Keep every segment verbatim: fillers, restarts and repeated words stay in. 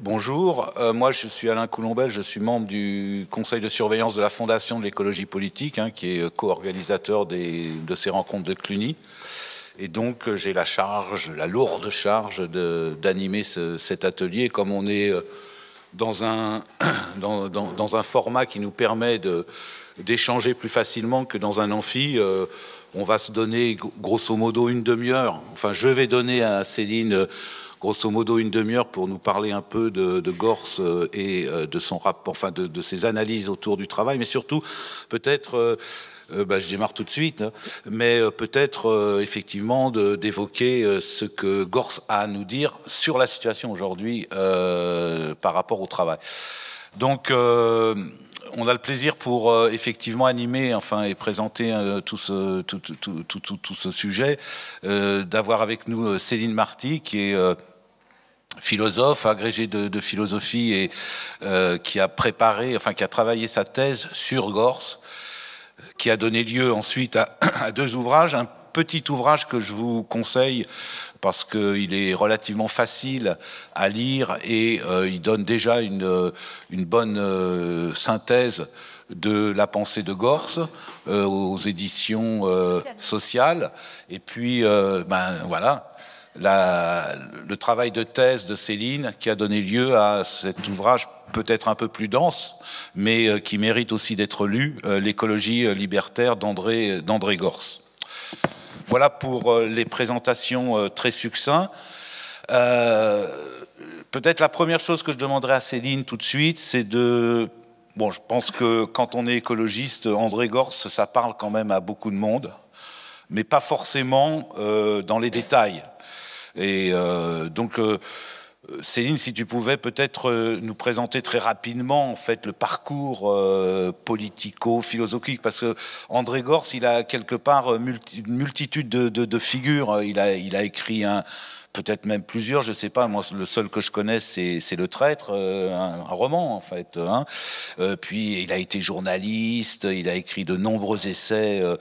Bonjour, euh, moi je suis Alain Coulombel, je suis membre du conseil de surveillance de la Fondation de l'écologie politique, hein, qui est co-organisateur des, de ces rencontres de Cluny. Et donc j'ai la charge, la lourde charge d'animer ce, cet atelier. Comme on est dans un, dans, dans, dans un format qui nous permet de, d'échanger plus facilement que dans un amphi, euh, on va se donner grosso modo une demi-heure. Enfin, je vais donner à Céline grosso modo une demi-heure pour nous parler un peu de, de Gorce et de son rapport, enfin de, de ses analyses autour du travail, mais surtout peut-être, euh, euh, bah, je démarre tout de suite, hein, mais euh, peut-être euh, effectivement d'évoquer euh, ce que Gorce a à nous dire sur la situation aujourd'hui euh, par rapport au travail. Donc, euh, on a le plaisir pour euh, effectivement animer, enfin, et présenter euh, tout, ce, tout, tout, tout, tout, tout ce sujet, euh, d'avoir avec nous euh, Céline Marty, qui est euh, philosophe, agrégé de, de philosophie et euh, qui a préparé, enfin, qui a travaillé sa thèse sur Gorce, qui a donné lieu ensuite à, à deux ouvrages. Un petit ouvrage que je vous conseille parce qu'il est relativement facile à lire et euh, il donne déjà une, une bonne euh, synthèse de la pensée de Gorce euh, aux éditions euh, sociales. Et puis, euh, ben voilà, la, le travail de thèse de Céline qui a donné lieu à cet ouvrage peut-être un peu plus dense, mais euh, qui mérite aussi d'être lu, euh, L'écologie libertaire d'André, d'André Gorce. Voilà pour euh, les présentations euh, très succinctes. Euh, peut-être la première chose que je demanderai à Céline tout de suite, c'est de... Bon, je pense que quand on est écologiste, André Gorce, ça parle quand même à beaucoup de monde, mais pas forcément euh, dans les détails. Et euh, donc... Euh, Céline, si tu pouvais peut-être nous présenter très rapidement en fait le parcours euh, politico-philosophique, parce que André Gorce, il a quelque part multi, une multitude de, de, de figures. Il a, il a écrit un, peut-être même plusieurs, je sais pas. Moi, le seul que je connais, c'est, c'est Le Traître, euh, un, un roman en fait. Hein. Euh, puis il a été journaliste, il a écrit de nombreux essais euh,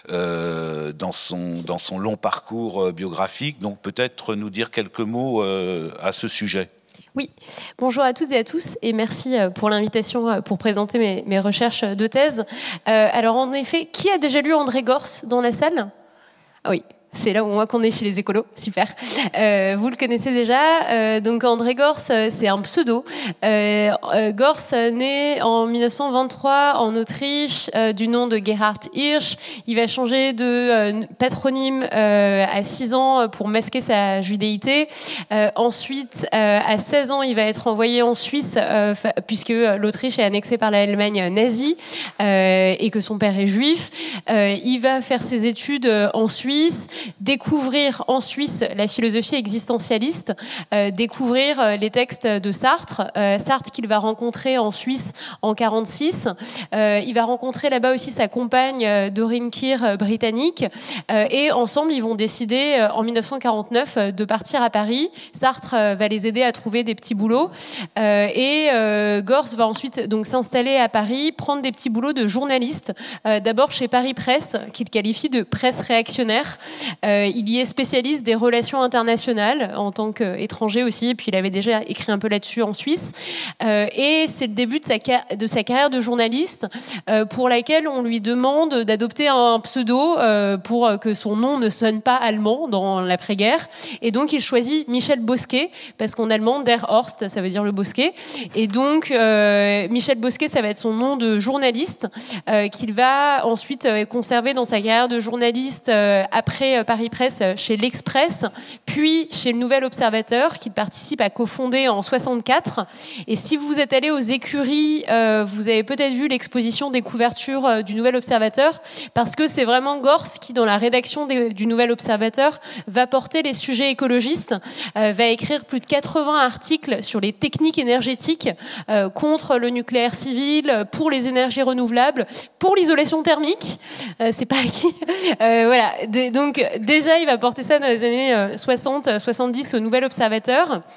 euh, dans son dans son long parcours euh, biographique. Donc peut-être nous dire quelques mots euh, à ce sujet. Oui, bonjour à toutes et à tous et merci pour l'invitation pour présenter mes, mes recherches de thèse. Euh, alors en effet, qui a déjà lu André Gorce dans la salle ? Ah oui. C'est là où on voit qu'on est chez les écolos, super. Euh, vous le connaissez déjà. Euh, donc André Gorce, c'est un pseudo. Euh, euh, Gorce naît en mille neuf cent vingt-trois en Autriche euh, du nom de Gerhard Hirsch. Il va changer de euh, patronyme euh, à six ans pour masquer sa judéité. Euh, ensuite, euh, à seize ans, il va être envoyé en Suisse euh, puisque l'Autriche est annexée par l'Allemagne nazie euh, et que son père est juif. Euh, il va faire ses études en Suisse, découvrir en Suisse la philosophie existentialiste, euh, découvrir euh, les textes de Sartre, euh, Sartre qu'il va rencontrer en Suisse en quarante-six. Euh, il va rencontrer là-bas aussi sa compagne euh, Doreen Keir, euh, britannique, euh, et ensemble ils vont décider euh, en mille neuf cent quarante-neuf euh, de partir à Paris. Sartre euh, va les aider à trouver des petits boulots euh, et euh, Gorce va ensuite donc s'installer à Paris, prendre des petits boulots de journaliste, euh, d'abord chez Paris Presse, qu'il qualifie de presse réactionnaire. Euh, il y est spécialiste des relations internationales en tant qu'étranger aussi, et puis il avait déjà écrit un peu là-dessus en Suisse. Euh, et c'est le début de sa, de sa carrière de journaliste euh, pour laquelle on lui demande d'adopter un pseudo euh, pour que son nom ne sonne pas allemand dans l'après-guerre. Et donc il choisit Michel Bosquet, parce qu'en allemand, Der Horst, ça veut dire le bosquet. Et donc euh, Michel Bosquet, ça va être son nom de journaliste euh, qu'il va ensuite euh, conserver dans sa carrière de journaliste euh, après Paris Presse chez l'Express, puis chez le Nouvel Observateur, qu'il participe à cofonder en soixante-quatre. Et si vous êtes allé aux écuries, euh, vous avez peut-être vu l'exposition des couvertures euh, du Nouvel Observateur, parce que c'est vraiment Gorce qui, dans la rédaction des, du Nouvel Observateur, va porter les sujets écologistes, euh, va écrire plus de quatre-vingts articles sur les techniques énergétiques euh, contre le nucléaire civil, pour les énergies renouvelables, pour l'isolation thermique. Euh, c'est pas acquis. Euh, voilà. Donc déjà, il va porter ça dans les années soixante soixante-dix au Nouvel Observateur.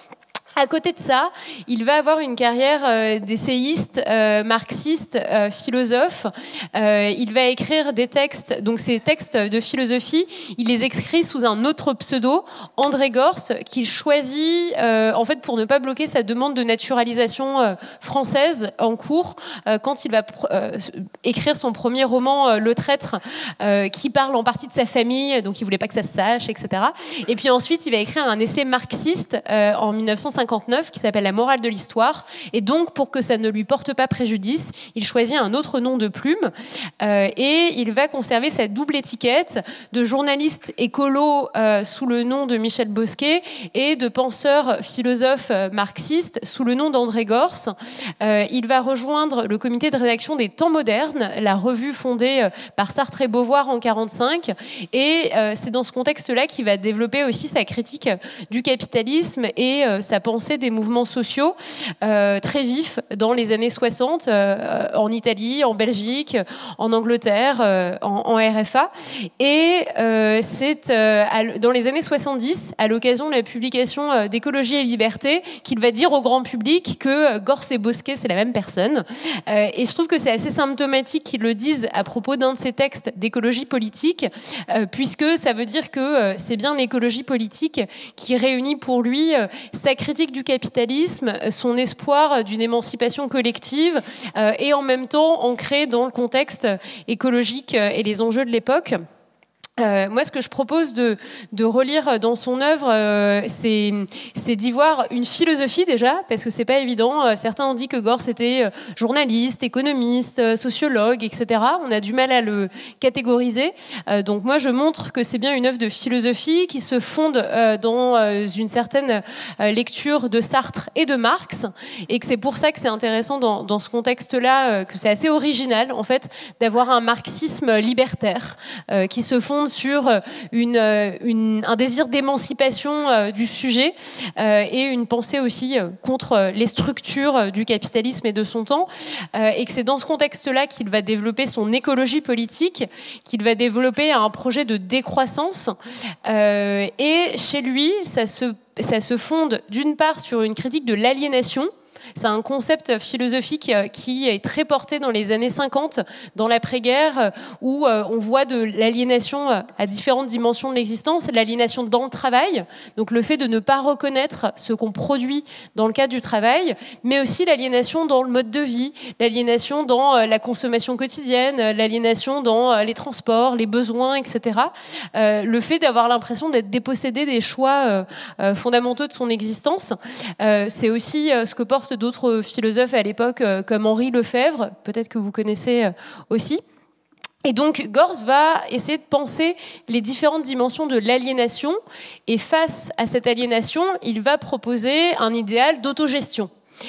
À côté de ça, il va avoir une carrière euh, d'essayiste, euh, marxiste, euh, philosophe. Euh, il va écrire des textes, donc ces textes de philosophie, il les écrit sous un autre pseudo, André Gorz, qu'il choisit euh, en fait pour ne pas bloquer sa demande de naturalisation euh, française en cours euh, quand il va euh, écrire son premier roman, euh, Le Traître, euh, qui parle en partie de sa famille, donc il voulait pas que ça se sache, et cetera. Et puis ensuite, il va écrire un essai marxiste euh, en mille neuf cent cinquante-neuf qui s'appelle La morale de l'histoire, et donc pour que ça ne lui porte pas préjudice, il choisit un autre nom de plume euh, et il va conserver sa double étiquette de journaliste écolo euh, sous le nom de Michel Bosquet et de penseur philosophe euh, marxiste sous le nom d'André Gorz. Euh, il va rejoindre le comité de rédaction des Temps modernes, la revue fondée euh, par Sartre et Beauvoir en quarante-cinq, et euh, c'est dans ce contexte-là qu'il va développer aussi sa critique du capitalisme et euh, sa pensée des mouvements sociaux euh, très vifs dans les années soixante euh, en Italie, en Belgique, en Angleterre, euh, en, en R F A. Et euh, c'est euh, à, dans les années soixante-dix, à l'occasion de la publication euh, d'Écologie et Liberté, qu'il va dire au grand public que euh, Gorz et Bosquet, c'est la même personne. Euh, et je trouve que c'est assez symptomatique qu'ils le disent à propos d'un de ses textes d'écologie politique, euh, puisque ça veut dire que euh, c'est bien l'écologie politique qui réunit pour lui euh, sa critique du capitalisme, son espoir d'une émancipation collective euh, et en même temps ancré dans le contexte écologique et les enjeux de l'époque. Euh, moi, ce que je propose de, de relire dans son œuvre, euh, c'est, c'est d'y voir une philosophie déjà, parce que c'est pas évident. Euh, certains ont dit que Gorz était euh, journaliste, économiste, euh, sociologue, et cetera. On a du mal à le catégoriser. Euh, donc moi, je montre que c'est bien une œuvre de philosophie qui se fonde euh, dans euh, une certaine euh, lecture de Sartre et de Marx, et que c'est pour ça que c'est intéressant dans, dans ce contexte-là, euh, que c'est assez original, en fait, d'avoir un marxisme libertaire euh, qui se fonde sur une, une, un désir d'émancipation euh, du sujet euh, et une pensée aussi euh, contre les structures du capitalisme et de son temps, euh, et que c'est dans ce contexte-là qu'il va développer son écologie politique, qu'il va développer un projet de décroissance, euh, et chez lui, ça se, ça se fonde d'une part sur une critique de l'aliénation. C'est un concept philosophique qui est très porté dans les années cinquante, dans l'après-guerre, où on voit de l'aliénation à différentes dimensions de l'existence. L'aliénation dans le travail, donc le fait de ne pas reconnaître ce qu'on produit dans le cadre du travail, mais aussi l'aliénation dans le mode de vie, l'aliénation dans la consommation quotidienne, l'aliénation dans les transports, les besoins, et cetera. Euh, le fait d'avoir l'impression d'être dépossédé des choix euh, fondamentaux de son existence. Euh, c'est aussi ce que portent d'autres philosophes à l'époque, euh, comme Henri Lefebvre, peut-être que vous connaissez euh, aussi. Et donc, Gorz va essayer de penser les différentes dimensions de l'aliénation, et face à cette aliénation, il va proposer un idéal d'autogestion.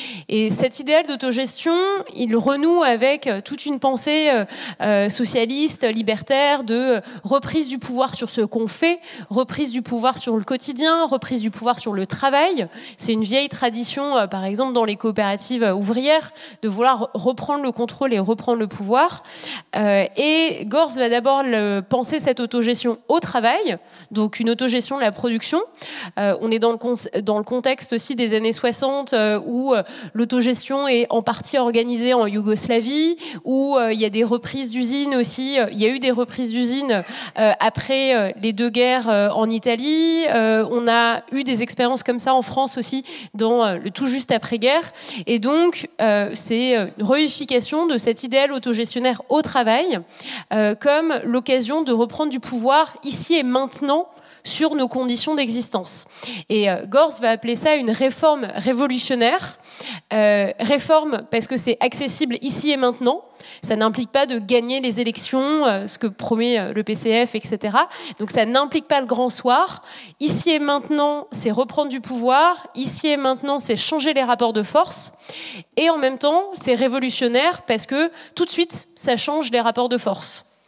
Et cet idéal d'autogestion, il renoue avec toute une pensée euh, socialiste, libertaire, de reprise du pouvoir sur ce qu'on fait, reprise du pouvoir sur le quotidien, reprise du pouvoir sur le travail. C'est une vieille tradition, euh, par exemple, dans les coopératives ouvrières, de vouloir reprendre le contrôle et reprendre le pouvoir. Euh, et Gorz va d'abord le, penser cette autogestion au travail, donc une autogestion de la production. Euh, on est dans le, con- dans le contexte aussi des années soixante, euh, où l'autogestion est en partie organisée en Yougoslavie, où euh, il y a des reprises d'usines aussi. Il y a eu des reprises d'usines euh, après euh, les deux guerres euh, en Italie. Euh, on a eu des expériences comme ça en France aussi, dans euh, le tout juste après-guerre. Et donc, euh, c'est une réunification de cet idéal autogestionnaire au travail, euh, comme l'occasion de reprendre du pouvoir ici et maintenant sur nos conditions d'existence. Et euh, Gorz va appeler ça une réforme révolutionnaire. Euh, réforme parce que c'est accessible ici et maintenant. Ça n'implique pas de gagner les élections, euh, ce que promet euh, le P C F, et cetera. Donc ça n'implique pas le grand soir. Ici et maintenant, c'est reprendre du pouvoir. Ici et maintenant, c'est changer les rapports de force. Et en même temps, c'est révolutionnaire parce que tout de suite, ça change les rapports de force.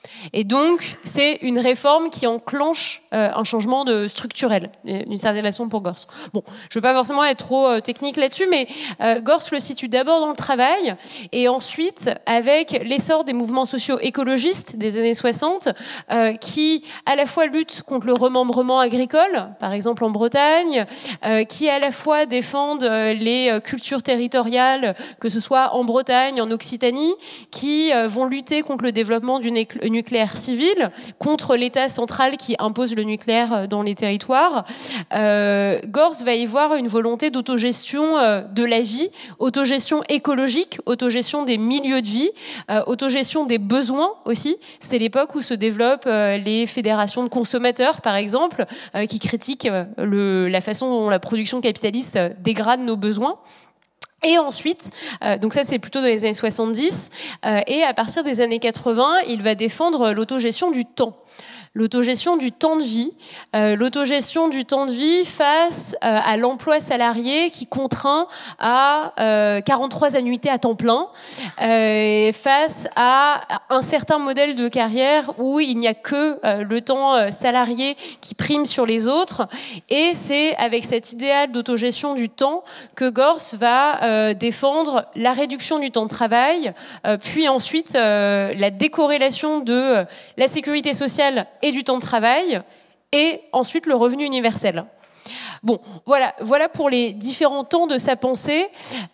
Et donc, c'est une réforme qui enclenche euh, un changement de structurel, d'une certaine façon pour Gorz. Bon, je ne veux pas forcément être trop euh, technique là-dessus, mais euh, Gorz le situe d'abord dans le travail, et ensuite, avec l'essor des mouvements sociaux écologistes des années soixante, euh, qui à la fois luttent contre le remembrement agricole, par exemple en Bretagne, euh, qui à la fois défendent euh, les cultures territoriales, que ce soit en Bretagne, en Occitanie, qui euh, vont lutter contre le développement du nucléaire civil, contre l'État central qui impose le nucléaire dans les territoires. Euh, Gorz va y voir une volonté d'autogestion euh, de la vie, autogestion écologique, autogestion des milieux de vie, euh, autogestion des besoins aussi. C'est l'époque où se développent euh, les fédérations de consommateurs, par exemple, euh, qui critiquent euh, le, la façon dont la production capitaliste euh, dégrade nos besoins. Et ensuite, euh, donc ça c'est plutôt dans les années soixante-dix, euh, et à partir des années quatre-vingts, il va défendre l'autogestion du temps. L'autogestion du temps de vie, euh, l'autogestion du temps de vie face euh, à l'emploi salarié qui contraint à euh, quarante-trois annuités à temps plein, euh, face à un certain modèle de carrière où il n'y a que euh, le temps euh, salarié qui prime sur les autres. Et c'est avec cet idéal d'autogestion du temps que Gorz va euh, défendre la réduction du temps de travail, euh, puis ensuite euh, la décorrélation de euh, la sécurité sociale et du temps de travail, et ensuite le revenu universel. Bon, voilà, voilà pour les différents temps de sa pensée.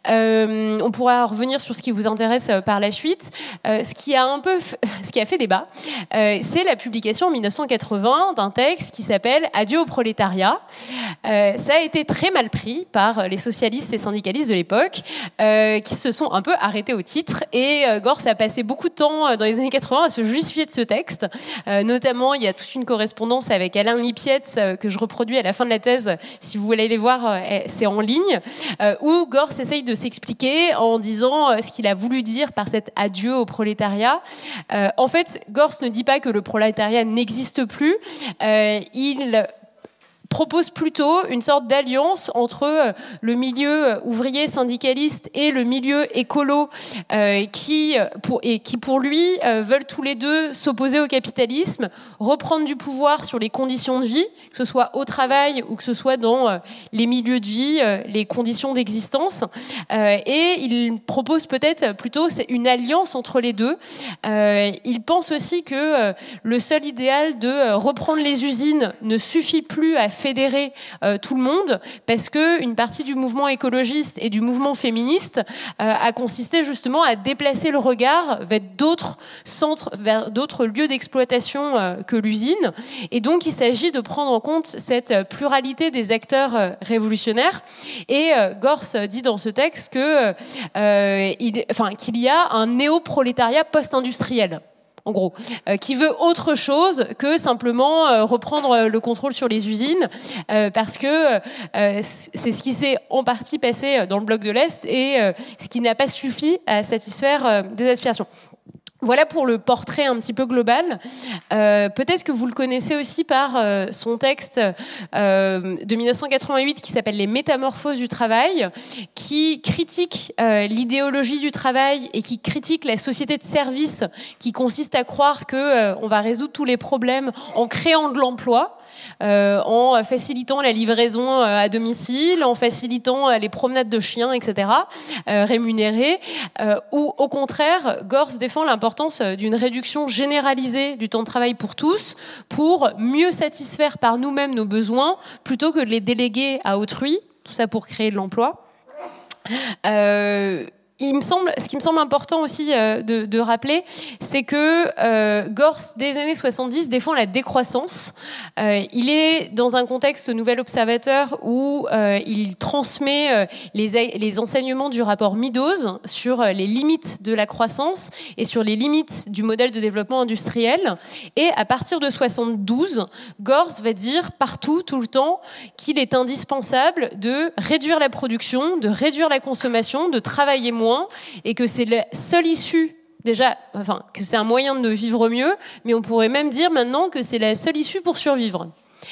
Euh, on pourra revenir sur ce qui vous intéresse euh, par la suite. Euh, ce qui a un peu, f... ce qui a fait débat, euh, c'est la publication en mille neuf cent quatre-vingts d'un texte qui s'appelle Adieu au prolétariat. Euh, ça a été très mal pris par les socialistes et syndicalistes de l'époque, euh, qui se sont un peu arrêtés au titre. Et euh, Gorz a passé beaucoup de temps dans les années quatre-vingts à se justifier de ce texte. Euh, notamment, il y a toute une correspondance avec Alain Lipietz euh, que je reproduis à la fin de la thèse. Si vous voulez aller voir, c'est en ligne, euh, où Gorz essaye de s'expliquer en disant ce qu'il a voulu dire par cet adieu au prolétariat. Euh, en fait, Gorz ne dit pas que le prolétariat n'existe plus. Euh, il propose plutôt une sorte d'alliance entre le milieu ouvrier syndicaliste et le milieu écolo euh, qui, pour, et qui, pour lui, euh, veulent tous les deux s'opposer au capitalisme, reprendre du pouvoir sur les conditions de vie, que ce soit au travail ou que ce soit dans euh, les milieux de vie, euh, les conditions d'existence. Euh, et il propose peut-être plutôt une alliance entre les deux. Euh, il pense aussi que euh, le seul idéal de euh, reprendre les usines ne suffit plus à fédérer euh, tout le monde, parce que une partie du mouvement écologiste et du mouvement féministe euh, a consisté justement à déplacer le regard vers d'autres centres, vers d'autres lieux d'exploitation euh, que l'usine. Et donc, il s'agit de prendre en compte cette pluralité des acteurs euh, révolutionnaires. Et euh, Gorz dit dans ce texte que, euh, il, enfin, qu'il y a un néo-prolétariat post-industriel, en gros, euh, qui veut autre chose que simplement euh, reprendre le contrôle sur les usines, euh, parce que euh, c'est ce qui s'est en partie passé dans le bloc de l'Est et euh, ce qui n'a pas suffi à satisfaire euh, des aspirations. Voilà pour le portrait un petit peu global. Euh, peut-être que vous le connaissez aussi par euh, son texte euh, de mille neuf cent quatre-vingt-huit qui s'appelle « Les métamorphoses du travail », qui critique euh, l'idéologie du travail et qui critique la société de service qui consiste à croire que euh, on va résoudre tous les problèmes en créant de l'emploi. Euh, en facilitant la livraison euh, à domicile, en facilitant euh, les promenades de chiens, et cetera, euh, rémunérées, euh, ou au contraire, Gorz défend l'importance d'une réduction généralisée du temps de travail pour tous, pour mieux satisfaire par nous-mêmes nos besoins, plutôt que de les déléguer à autrui, tout ça pour créer de l'emploi. Euh, Il me semble, ce qui me semble important aussi euh, de, de rappeler, c'est que euh, Gorz, dès les années soixante-dix, défend la décroissance. Euh, il est dans un contexte Nouvel Observateur où euh, il transmet euh, les, les enseignements du rapport Meadows sur euh, les limites de la croissance et sur les limites du modèle de développement industriel. Et à partir de soixante-douze, Gorz va dire partout, tout le temps, qu'il est indispensable de réduire la production, de réduire la consommation, de travailler moins, et que c'est la seule issue, déjà, enfin, que c'est un moyen de vivre mieux, mais on pourrait même dire maintenant que c'est la seule issue pour survivre.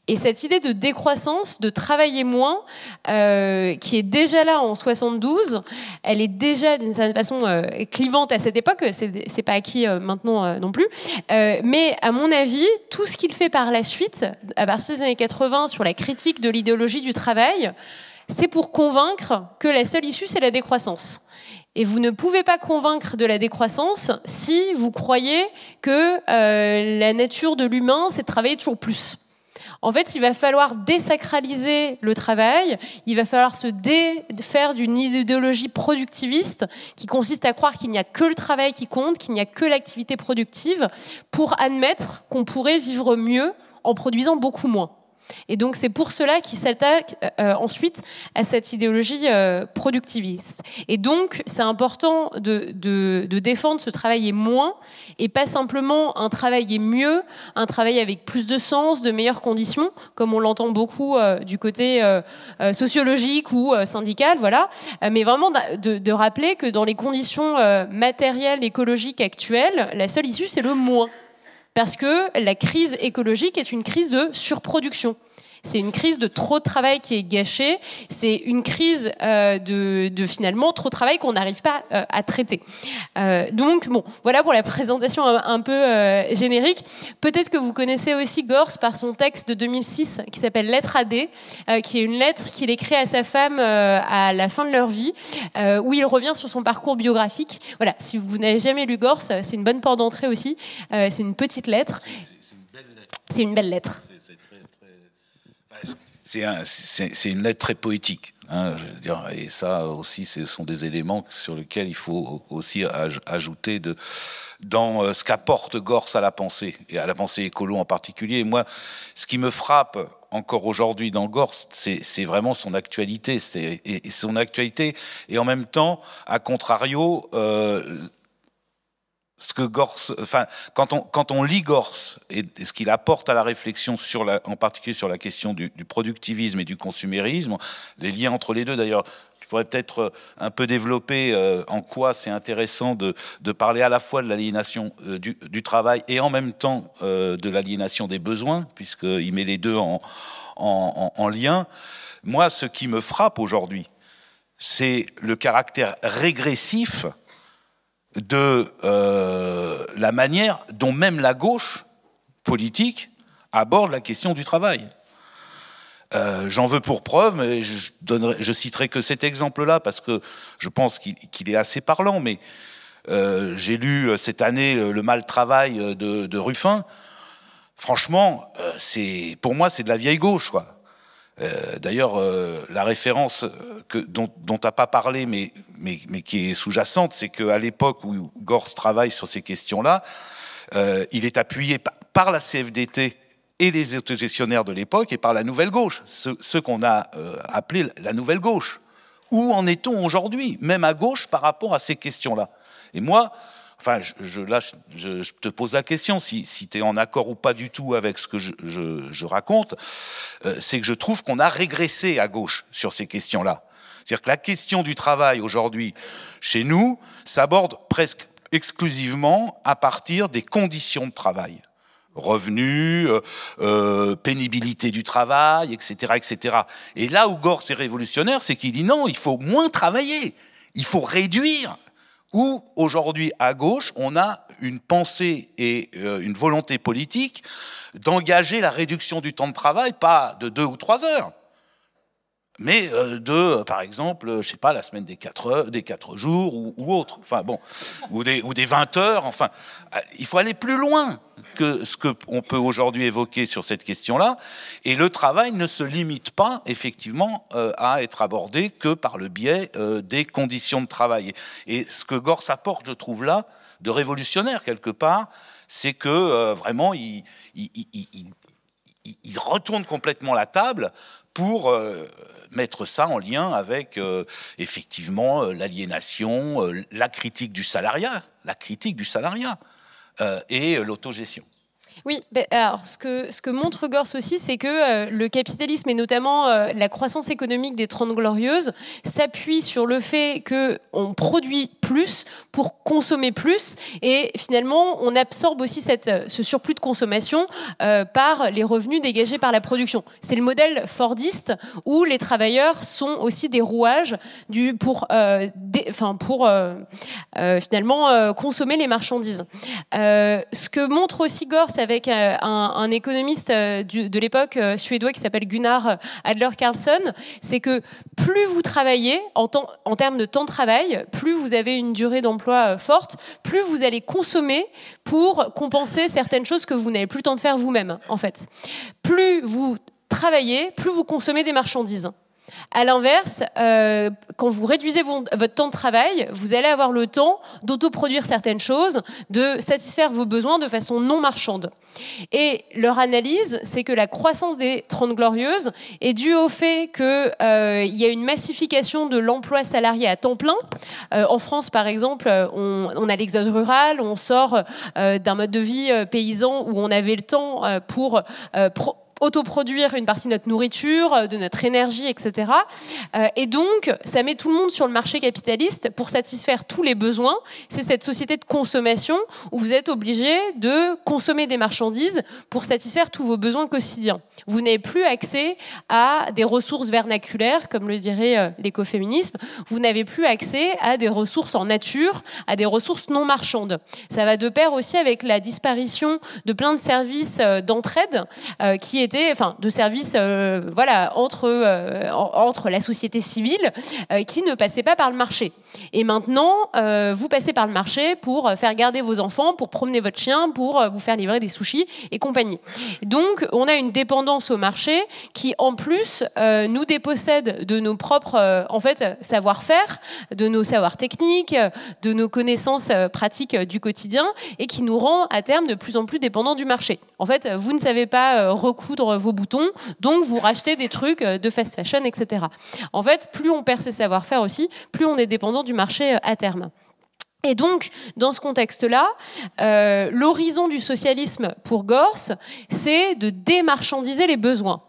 Et cette idée de décroissance, de travailler moins, euh, qui est déjà là en soixante-douze, elle est déjà d'une certaine façon euh, clivante à cette époque, c'est, c'est pas acquis euh, maintenant euh, non plus, euh, mais à mon avis, tout ce qu'il fait par la suite, à partir des années quatre-vingts, sur la critique de l'idéologie du travail, c'est pour convaincre que la seule issue, c'est la décroissance. Et vous ne pouvez pas convaincre de la décroissance si vous croyez que euh, la nature de l'humain, c'est de travailler toujours plus. En fait, il va falloir désacraliser le travail, il va falloir se défaire d'une idéologie productiviste qui consiste à croire qu'il n'y a que le travail qui compte, qu'il n'y a que l'activité productive, pour admettre qu'on pourrait vivre mieux en produisant beaucoup moins. Et donc c'est pour cela qu'il s'attaque euh, ensuite à cette idéologie euh, productiviste. Et donc c'est important de, de, de défendre ce travailler moins et pas simplement un travailler mieux, un travail avec plus de sens, de meilleures conditions, comme on l'entend beaucoup euh, du côté euh, euh, sociologique ou euh, syndical, voilà. Euh, mais vraiment de, de rappeler que dans les conditions euh, matérielles, écologiques actuelles, la seule issue c'est le moins. Parce que la crise écologique est une crise de surproduction. C'est une crise de trop de travail qui est gâché. C'est une crise euh, de, de finalement trop de travail qu'on n'arrive pas euh, à traiter. Euh, donc bon, voilà pour la présentation un, un peu euh, générique. Peut-être que vous connaissez aussi Gorz par son texte de deux mille six qui s'appelle Lettre à D, euh, qui est une lettre qu'il écrit à sa femme euh, à la fin de leur vie, euh, où il revient sur son parcours biographique. Voilà, si vous n'avez jamais lu Gorz, c'est une bonne porte d'entrée aussi. Euh, c'est une petite lettre. C'est une belle lettre. C'est une belle lettre. C'est, un, c'est, c'est une lettre très poétique, hein, je veux dire, et ça aussi, ce sont des éléments sur lesquels il faut aussi aj- ajouter de, dans euh, ce qu'apporte Gorz à la pensée, et à la pensée écolo en particulier. Et moi, ce qui me frappe encore aujourd'hui dans Gorz, c'est, c'est vraiment son actualité, c'est, et, et son actualité, et en même temps, à contrario, euh, ce que Gorz, enfin, quand on, quand on lit Gorz et, et ce qu'il apporte à la réflexion, sur la, en particulier sur la question du, du productivisme et du consumérisme, les liens entre les deux d'ailleurs, tu pourrais peut-être un peu développer euh, en quoi c'est intéressant de, de parler à la fois de l'aliénation euh, du, du travail et en même temps euh, de l'aliénation des besoins, puisqu'il met les deux en, en, en, en lien. Moi, ce qui me frappe aujourd'hui, c'est le caractère régressif de euh, la manière dont même la gauche politique aborde la question du travail. Euh, j'en veux pour preuve, mais je, donnerai, je citerai que cet exemple-là, parce que je pense qu'il, qu'il est assez parlant, mais euh, j'ai lu cette année Le Mal-Travail de, de Ruffin. Franchement, euh, c'est, pour moi, c'est de la vieille gauche, quoi. Euh, d'ailleurs, euh, la référence que, dont tu n'as pas parlé, mais, mais, mais qui est sous-jacente, c'est qu'à l'époque où Gorz travaille sur ces questions-là, euh, il est appuyé par, par la C F D T et les autogestionnaires de l'époque et par la Nouvelle Gauche, ceux, ceux qu'on a euh, appelés la Nouvelle Gauche. Où en est-on aujourd'hui, même à gauche, par rapport à ces questions-là? Et moi, enfin, je, je, là, je, je te pose la question, si, si tu es en accord ou pas du tout avec ce que je, je, je raconte, euh, c'est que je trouve qu'on a régressé à gauche sur ces questions-là. C'est-à-dire que la question du travail aujourd'hui, chez nous, s'aborde presque exclusivement à partir des conditions de travail. Revenus, euh, euh, pénibilité du travail, et cetera, et cetera. Et là où Gorz est révolutionnaire, c'est qu'il dit non, il faut moins travailler, il faut réduire. Où aujourd'hui, à gauche, on a une pensée et euh, une volonté politique d'engager la réduction du temps de travail, pas de deux ou trois heures, mais euh, de, par exemple, je sais pas, la semaine des quatre heures, des quatre jours ou, ou autre, enfin bon, ou des, ou des vingt heures, enfin, il faut aller plus loin que ce qu'on peut aujourd'hui évoquer sur cette question-là, et le travail ne se limite pas, effectivement, euh, à être abordé que par le biais euh, des conditions de travail. Et ce que Gorz apporte, je trouve là, de révolutionnaire quelque part, c'est que euh, vraiment, il, il, il, il, il, il retourne complètement la table pour euh, mettre ça en lien avec, euh, effectivement, euh, l'aliénation, euh, la critique du salariat, la critique du salariat euh, et euh, l'autogestion. Oui, ben, alors ce que, ce que montre Gorce aussi, c'est que euh, le capitalisme et notamment euh, la croissance économique des Trente Glorieuses s'appuie sur le fait qu'on produit plus pour consommer plus et finalement on absorbe aussi cette, ce surplus de consommation euh, par les revenus dégagés par la production. C'est le modèle fordiste où les travailleurs sont aussi des rouages du, pour, euh, des, enfin, pour euh, euh, finalement euh, consommer les marchandises. Euh, ce que montre aussi Gorce avec avec un, un économiste du, de l'époque suédois qui s'appelle Gunnar Adler-Karlsson, c'est que plus vous travaillez en, temps, en termes de temps de travail, plus vous avez une durée d'emploi forte, plus vous allez consommer pour compenser certaines choses que vous n'avez plus le temps de faire vous-même, en fait. Plus vous travaillez, plus vous consommez des marchandises. À l'inverse, euh, quand vous réduisez vos, votre temps de travail, vous allez avoir le temps d'autoproduire certaines choses, de satisfaire vos besoins de façon non marchande. Et leur analyse, c'est que la croissance des Trente Glorieuses est due au fait qu'il euh, y a une massification de l'emploi salarié à temps plein. Euh, en France, par exemple, on, on a l'exode rural, on sort euh, d'un mode de vie euh, paysan où on avait le temps euh, pour euh, pro- autoproduire une partie de notre nourriture, de notre énergie, et cetera. Euh, et donc, ça met tout le monde sur le marché capitaliste pour satisfaire tous les besoins. C'est cette société de consommation où vous êtes obligé de consommer des marchandises pour satisfaire tous vos besoins quotidiens. Vous n'avez plus accès à des ressources vernaculaires, comme le dirait euh, l'écoféminisme. Vous n'avez plus accès à des ressources en nature, à des ressources non marchandes. Ça va de pair aussi avec la disparition de plein de services euh, d'entraide euh, qui étaient Enfin, de services euh, voilà, entre, euh, entre la société civile euh, qui ne passaient pas par le marché. Et maintenant, euh, vous passez par le marché pour faire garder vos enfants, pour promener votre chien, pour vous faire livrer des sushis et compagnie. Donc, on a une dépendance au marché qui, en plus, euh, nous dépossède de nos propres euh, en fait, savoir-faire, de nos savoirs techniques, de nos connaissances euh, pratiques du quotidien et qui nous rend à terme de plus en plus dépendants du marché. En fait, vous ne savez pas euh, recoudre vos boutons, donc vous rachetez des trucs de fast fashion, et cetera. En fait, plus on perd ses savoir-faire aussi, plus on est dépendant du marché à terme. Et donc, dans ce contexte-là, euh, l'horizon du socialisme pour Gorce, c'est de démarchandiser les besoins.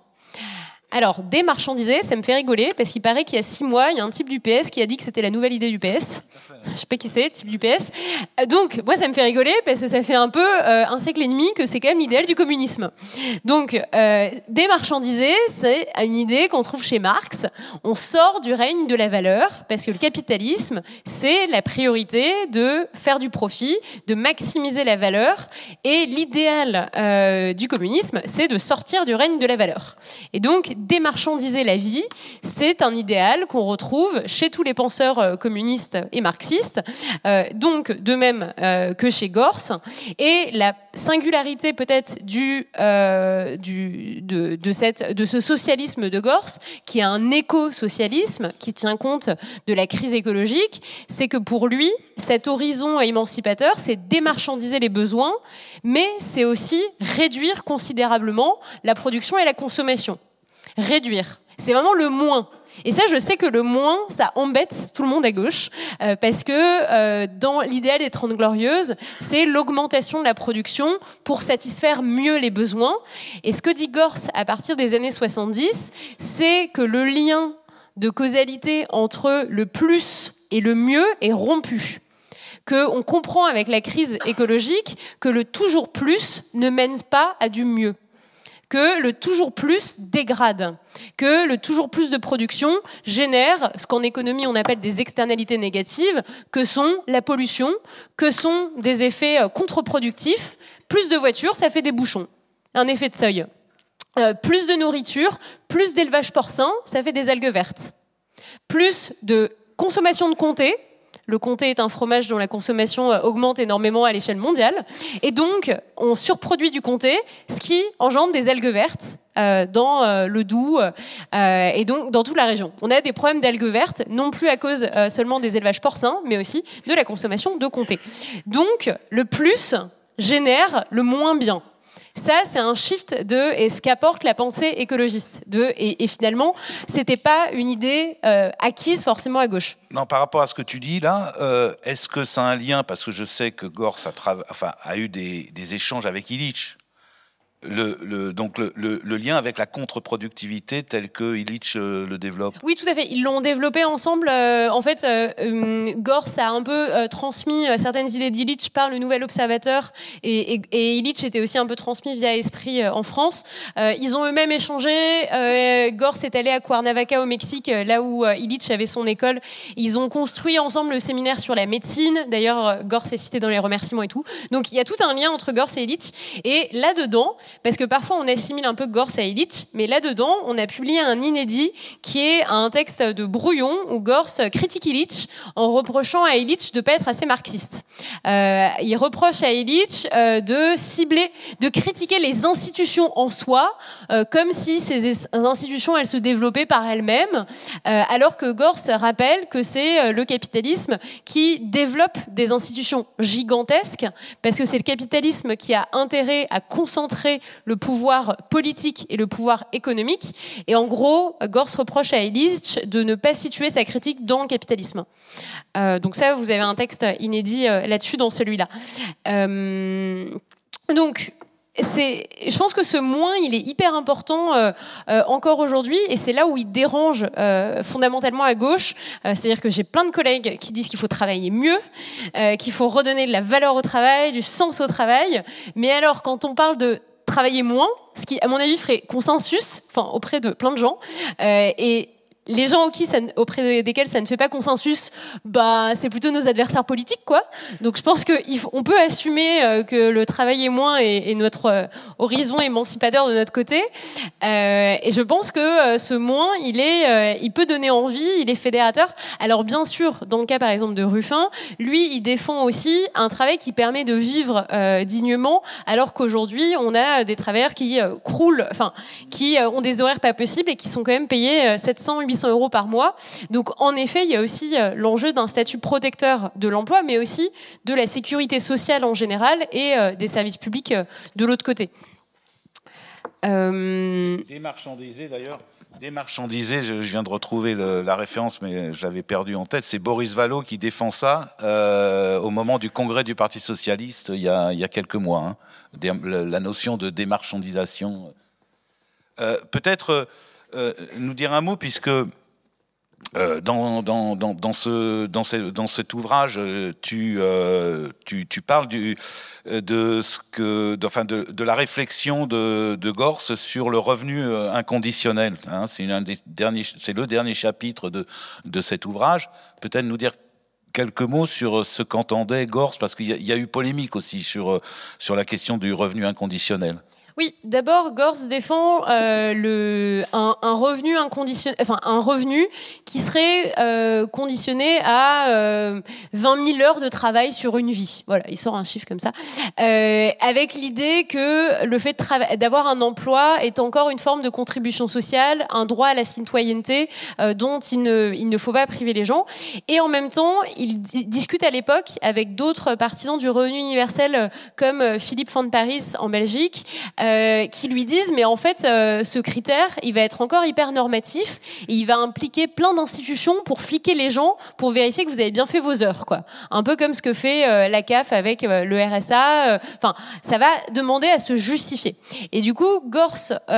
Alors, démarchandiser, ça me fait rigoler, parce qu'il paraît qu'il y a six mois, il y a un type du P S qui a dit que c'était la nouvelle idée du P S. Je sais pas qui c'est, le type du P S. Donc, moi, ça me fait rigoler, parce que ça fait un peu euh, un siècle et demi que c'est quand même l'idéal du communisme. Donc, euh, démarchandiser, c'est une idée qu'on trouve chez Marx. On sort du règne de la valeur, parce que le capitalisme, c'est la priorité de faire du profit, de maximiser la valeur, et l'idéal euh, du communisme, c'est de sortir du règne de la valeur. Et donc, démarchandiser la vie, c'est un idéal qu'on retrouve chez tous les penseurs euh, communistes et marxistes, euh, donc de même euh, que chez Gorce. Et la singularité peut-être du, euh, du, de, de, cette, de ce socialisme de Gorce, qui est un éco-socialisme, qui tient compte de la crise écologique, c'est que pour lui, cet horizon émancipateur, c'est démarchandiser les besoins, mais c'est aussi réduire considérablement la production et la consommation. Réduire. C'est vraiment le moins. Et ça, je sais que le moins, ça embête tout le monde à gauche, euh, parce que euh, dans l'idéal des Trente Glorieuses, c'est l'augmentation de la production pour satisfaire mieux les besoins. Et ce que dit Gorce à partir des années soixante-dix, c'est que le lien de causalité entre le plus et le mieux est rompu. Qu'on comprend avec la crise écologique que le toujours plus ne mène pas à du mieux. Que le toujours plus dégrade, que le toujours plus de production génère ce qu'en économie on appelle des externalités négatives, que sont la pollution, que sont des effets contre-productifs. Plus de voitures, ça fait des bouchons, un effet de seuil. Euh, plus de nourriture, plus d'élevage porcin, ça fait des algues vertes. Plus de consommation de comté. Le comté est un fromage dont la consommation augmente énormément à l'échelle mondiale. Et donc, on surproduit du comté, ce qui engendre des algues vertes euh, dans euh, le Doubs euh, et donc dans toute la région. On a des problèmes d'algues vertes, non plus à cause euh, seulement des élevages porcins, mais aussi de la consommation de comté. Donc, le plus génère le moins bien. Ça, c'est un shift de et ce qu'apporte la pensée écologiste. De, et, et finalement, c'était pas une idée euh, acquise forcément à gauche. Non, par rapport à ce que tu dis là, euh, est-ce que ça a un lien, parce que je sais que Gorce a, trava- enfin, a eu des, des échanges avec Illich, Le, le, donc le, le, le lien avec la contre-productivité tel que Illich euh, le développe. Oui, tout à fait. Ils l'ont développé ensemble. Euh, en fait, euh, euh, Gors a un peu euh, transmis euh, certaines idées d'Illich par le Nouvel Observateur, et, et, et Illich était aussi un peu transmis via Esprit euh, en France. Euh, ils ont eux-mêmes échangé. Euh, Gors est allé à Cuernavaca au Mexique, euh, là où euh, Illich avait son école. Ils ont construit ensemble le séminaire sur la médecine. D'ailleurs, euh, Gors est cité dans les remerciements et tout. Donc, il y a tout un lien entre Gors et Illich. Et là-dedans, parce que parfois on assimile un peu Gors à Illich, mais là-dedans, on a publié un inédit qui est un texte de brouillon où Gors critique Illich en reprochant à Illich de ne pas être assez marxiste. Euh, il reproche à Illich euh, de cibler, de critiquer les institutions en soi, euh, comme si ces institutions, elles se développaient par elles-mêmes, euh, alors que Gors rappelle que c'est le capitalisme qui développe des institutions gigantesques, parce que c'est le capitalisme qui a intérêt à concentrer le pouvoir politique et le pouvoir économique. Et en gros, Gors reproche à Illich de ne pas situer sa critique dans le capitalisme. Euh, donc ça, vous avez un texte inédit euh, là-dessus dans celui-là. Euh, donc, c'est, je pense que ce moins, il est hyper important euh, euh, encore aujourd'hui, et c'est là où il dérange euh, fondamentalement à gauche. Euh, c'est-à-dire que j'ai plein de collègues qui disent qu'il faut travailler mieux, euh, qu'il faut redonner de la valeur au travail, du sens au travail. Mais alors, quand on parle de travailler moins, ce qui, à mon avis, ferait consensus, enfin, auprès de plein de gens, euh, et les gens qui, ça, auprès desquels ça ne fait pas consensus, bah, c'est plutôt nos adversaires politiques, quoi. Donc, je pense qu'on peut assumer euh, que le travailler moins est, est notre euh, horizon émancipateur de notre côté. Euh, et je pense que euh, ce moins, il est, euh, il peut donner envie, il est fédérateur. Alors, bien sûr, dans le cas, par exemple, de Ruffin, lui, il défend aussi un travail qui permet de vivre euh, dignement, alors qu'aujourd'hui, on a des travailleurs qui euh, croulent, enfin, qui euh, ont des horaires pas possibles et qui sont quand même payés euh, sept cents, huit cents euros par mois. Donc, en effet, il y a aussi euh, l'enjeu d'un statut protecteur de l'emploi, mais aussi de la sécurité sociale en général et euh, des services publics euh, de l'autre côté. Euh... Démarchandisé, d'ailleurs. Démarchandisé, je, je viens de retrouver le, la référence, mais je l'avais perdu en tête. C'est Boris Vallaud qui défend ça euh, au moment du congrès du Parti socialiste il y a, il y a quelques mois. Hein, Dé, la notion de démarchandisation. Euh, peut-être euh, nous dire un mot, puisque Euh, dans, dans, dans, dans, ce, dans, ce, dans cet ouvrage, tu, euh, tu, tu parles du, de, ce que, de, enfin de, de la réflexion de, de Gors sur le revenu inconditionnel. Hein, c'est, un des derniers, c'est le dernier chapitre de, de cet ouvrage. Peut-être nous dire quelques mots sur ce qu'entendait Gors, parce qu'il y a, il y a eu polémique aussi sur, sur la question du revenu inconditionnel. Oui, d'abord, Gors défend euh, le, un, un revenu inconditionnel, enfin un revenu qui serait euh, conditionné à euh, vingt mille heures de travail sur une vie. Voilà, il sort un chiffre comme ça, euh, avec l'idée que le fait de trava- d'avoir un emploi est encore une forme de contribution sociale, un droit à la citoyenneté euh, dont il ne, il ne faut pas priver les gens. Et en même temps, il d- discute à l'époque avec d'autres partisans du revenu universel, comme Philippe Van Parijs en Belgique. Euh, qui lui disent mais en fait euh, ce critère il va être encore hyper normatif et il va impliquer plein d'institutions pour fliquer les gens pour vérifier que vous avez bien fait vos heures, quoi. Un peu comme ce que fait euh, la C A F avec euh, le R S A. Enfin, euh, ça va demander à se justifier. Et du coup, Gors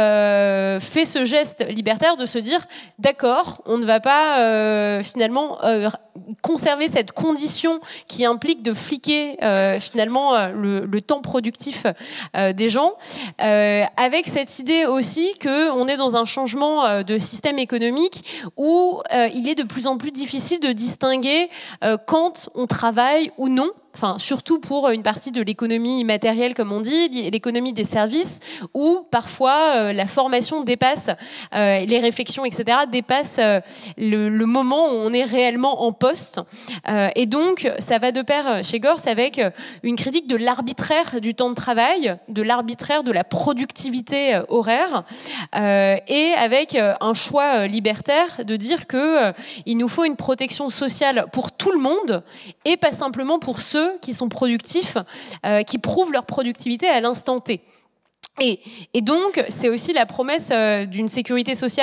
euh, fait ce geste libertaire de se dire d'accord, on ne va pas euh, finalement euh, conserver cette condition qui implique de fliquer euh, finalement euh, le, le temps productif euh, des gens. Euh, avec cette idée aussi qu'on est dans un changement euh, de système économique où euh, il est de plus en plus difficile de distinguer euh, quand on travaille ou non. Enfin, surtout pour une partie de l'économie immatérielle, comme on dit, l'économie des services, où parfois euh, la formation dépasse, euh, les réflexions, et cetera, dépassent euh, le, le moment où on est réellement en poste. Euh, et donc, ça va de pair chez Gors avec une critique de l'arbitraire du temps de travail, de l'arbitraire de la productivité horaire, euh, et avec un choix libertaire de dire que euh, il nous faut une protection sociale pour tout le monde et pas simplement pour ceux qui sont productifs, euh, qui prouvent leur productivité à l'instant T. Et, et donc, c'est aussi la promesse euh, d'une sécurité sociale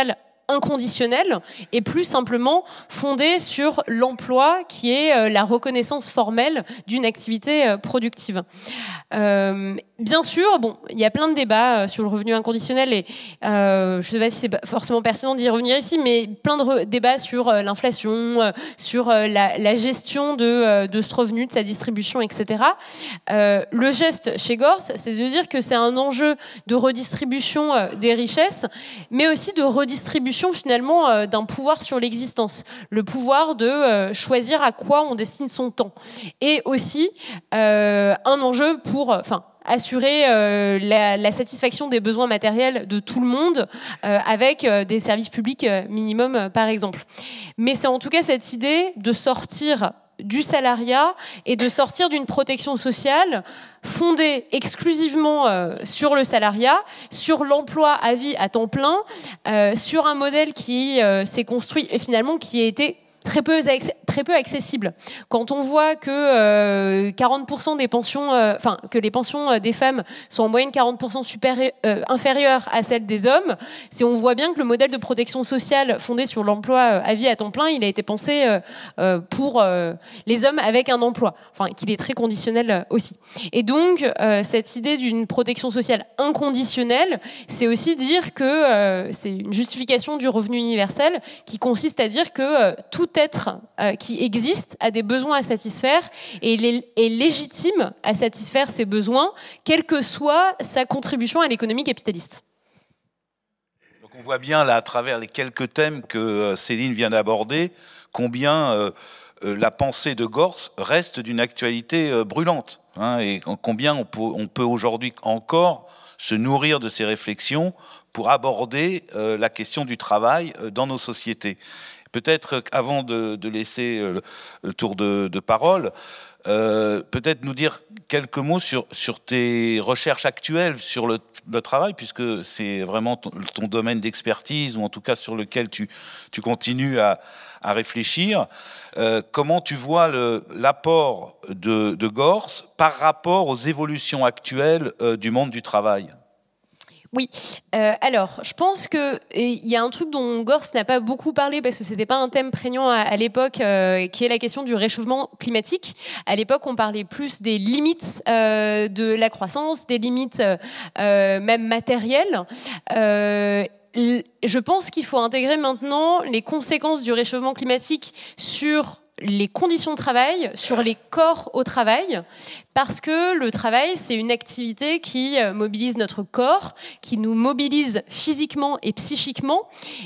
inconditionnel et plus simplement fondé sur l'emploi qui est euh, la reconnaissance formelle d'une activité euh, productive. Euh, bien sûr, bon, il y a plein de débats euh, sur le revenu inconditionnel et euh, je ne sais pas si c'est forcément pertinent d'y revenir ici, mais plein de re- débats sur euh, l'inflation, euh, sur euh, la, la gestion de, euh, de ce revenu, de sa distribution, et cetera. Euh, le geste chez Gors, c'est de dire que c'est un enjeu de redistribution euh, des richesses, mais aussi de redistribution finalement euh, d'un pouvoir sur l'existence, le pouvoir de euh, choisir à quoi on destine son temps, et aussi euh, un enjeu pour, enfin, assurer euh, la, la satisfaction des besoins matériels de tout le monde euh, avec euh, des services publics euh, minimum, euh, par exemple. Mais c'est en tout cas cette idée de sortir du salariat et de sortir d'une protection sociale fondée exclusivement euh, sur le salariat, sur l'emploi à vie à temps plein, euh, sur un modèle qui euh, s'est construit et finalement qui a été très peu, très peu accessible. Quand on voit que euh, quarante pour cent des pensions, euh, enfin que les pensions des femmes sont en moyenne quarante pour cent supérieures, euh, inférieures à celles des hommes, c'est on voit bien que le modèle de protection sociale fondé sur l'emploi à vie à temps plein, il a été pensé euh, euh, pour euh, les hommes avec un emploi, enfin qu'il est très conditionnel aussi. Et donc euh, cette idée d'une protection sociale inconditionnelle, c'est aussi dire que euh, c'est une justification du revenu universel qui consiste à dire que euh, tout être euh, qui existe a des besoins à satisfaire et il est, est légitime à satisfaire ses besoins, quelle que soit sa contribution à l'économie capitaliste. Donc on voit bien là, à travers les quelques thèmes que Céline vient d'aborder, combien euh, euh, la pensée de Gors reste d'une actualité euh, brûlante, hein, et combien on peut, on peut aujourd'hui encore se nourrir de ces réflexions pour aborder euh, la question du travail euh, dans nos sociétés. Peut-être avant de, de laisser le, le tour de, de parole, euh, peut-être nous dire quelques mots sur, sur tes recherches actuelles sur le, le travail, puisque c'est vraiment ton, ton domaine d'expertise, ou en tout cas sur lequel tu, tu continues à, à réfléchir. Euh, comment tu vois le, l'apport de, de Gors par rapport aux évolutions actuelles euh, du monde du travail ? Oui, euh, alors je pense que il y a un truc dont Gors n'a pas beaucoup parlé parce que c'était pas un thème prégnant à, à l'époque, euh, qui est la question du réchauffement climatique. À l'époque, on parlait plus des limites euh, de la croissance, des limites euh, même matérielles. Euh, je pense qu'il faut intégrer maintenant les conséquences du réchauffement climatique sur les conditions de travail, sur les corps au travail, parce que le travail, c'est une activité qui mobilise notre corps, qui nous mobilise physiquement et psychiquement,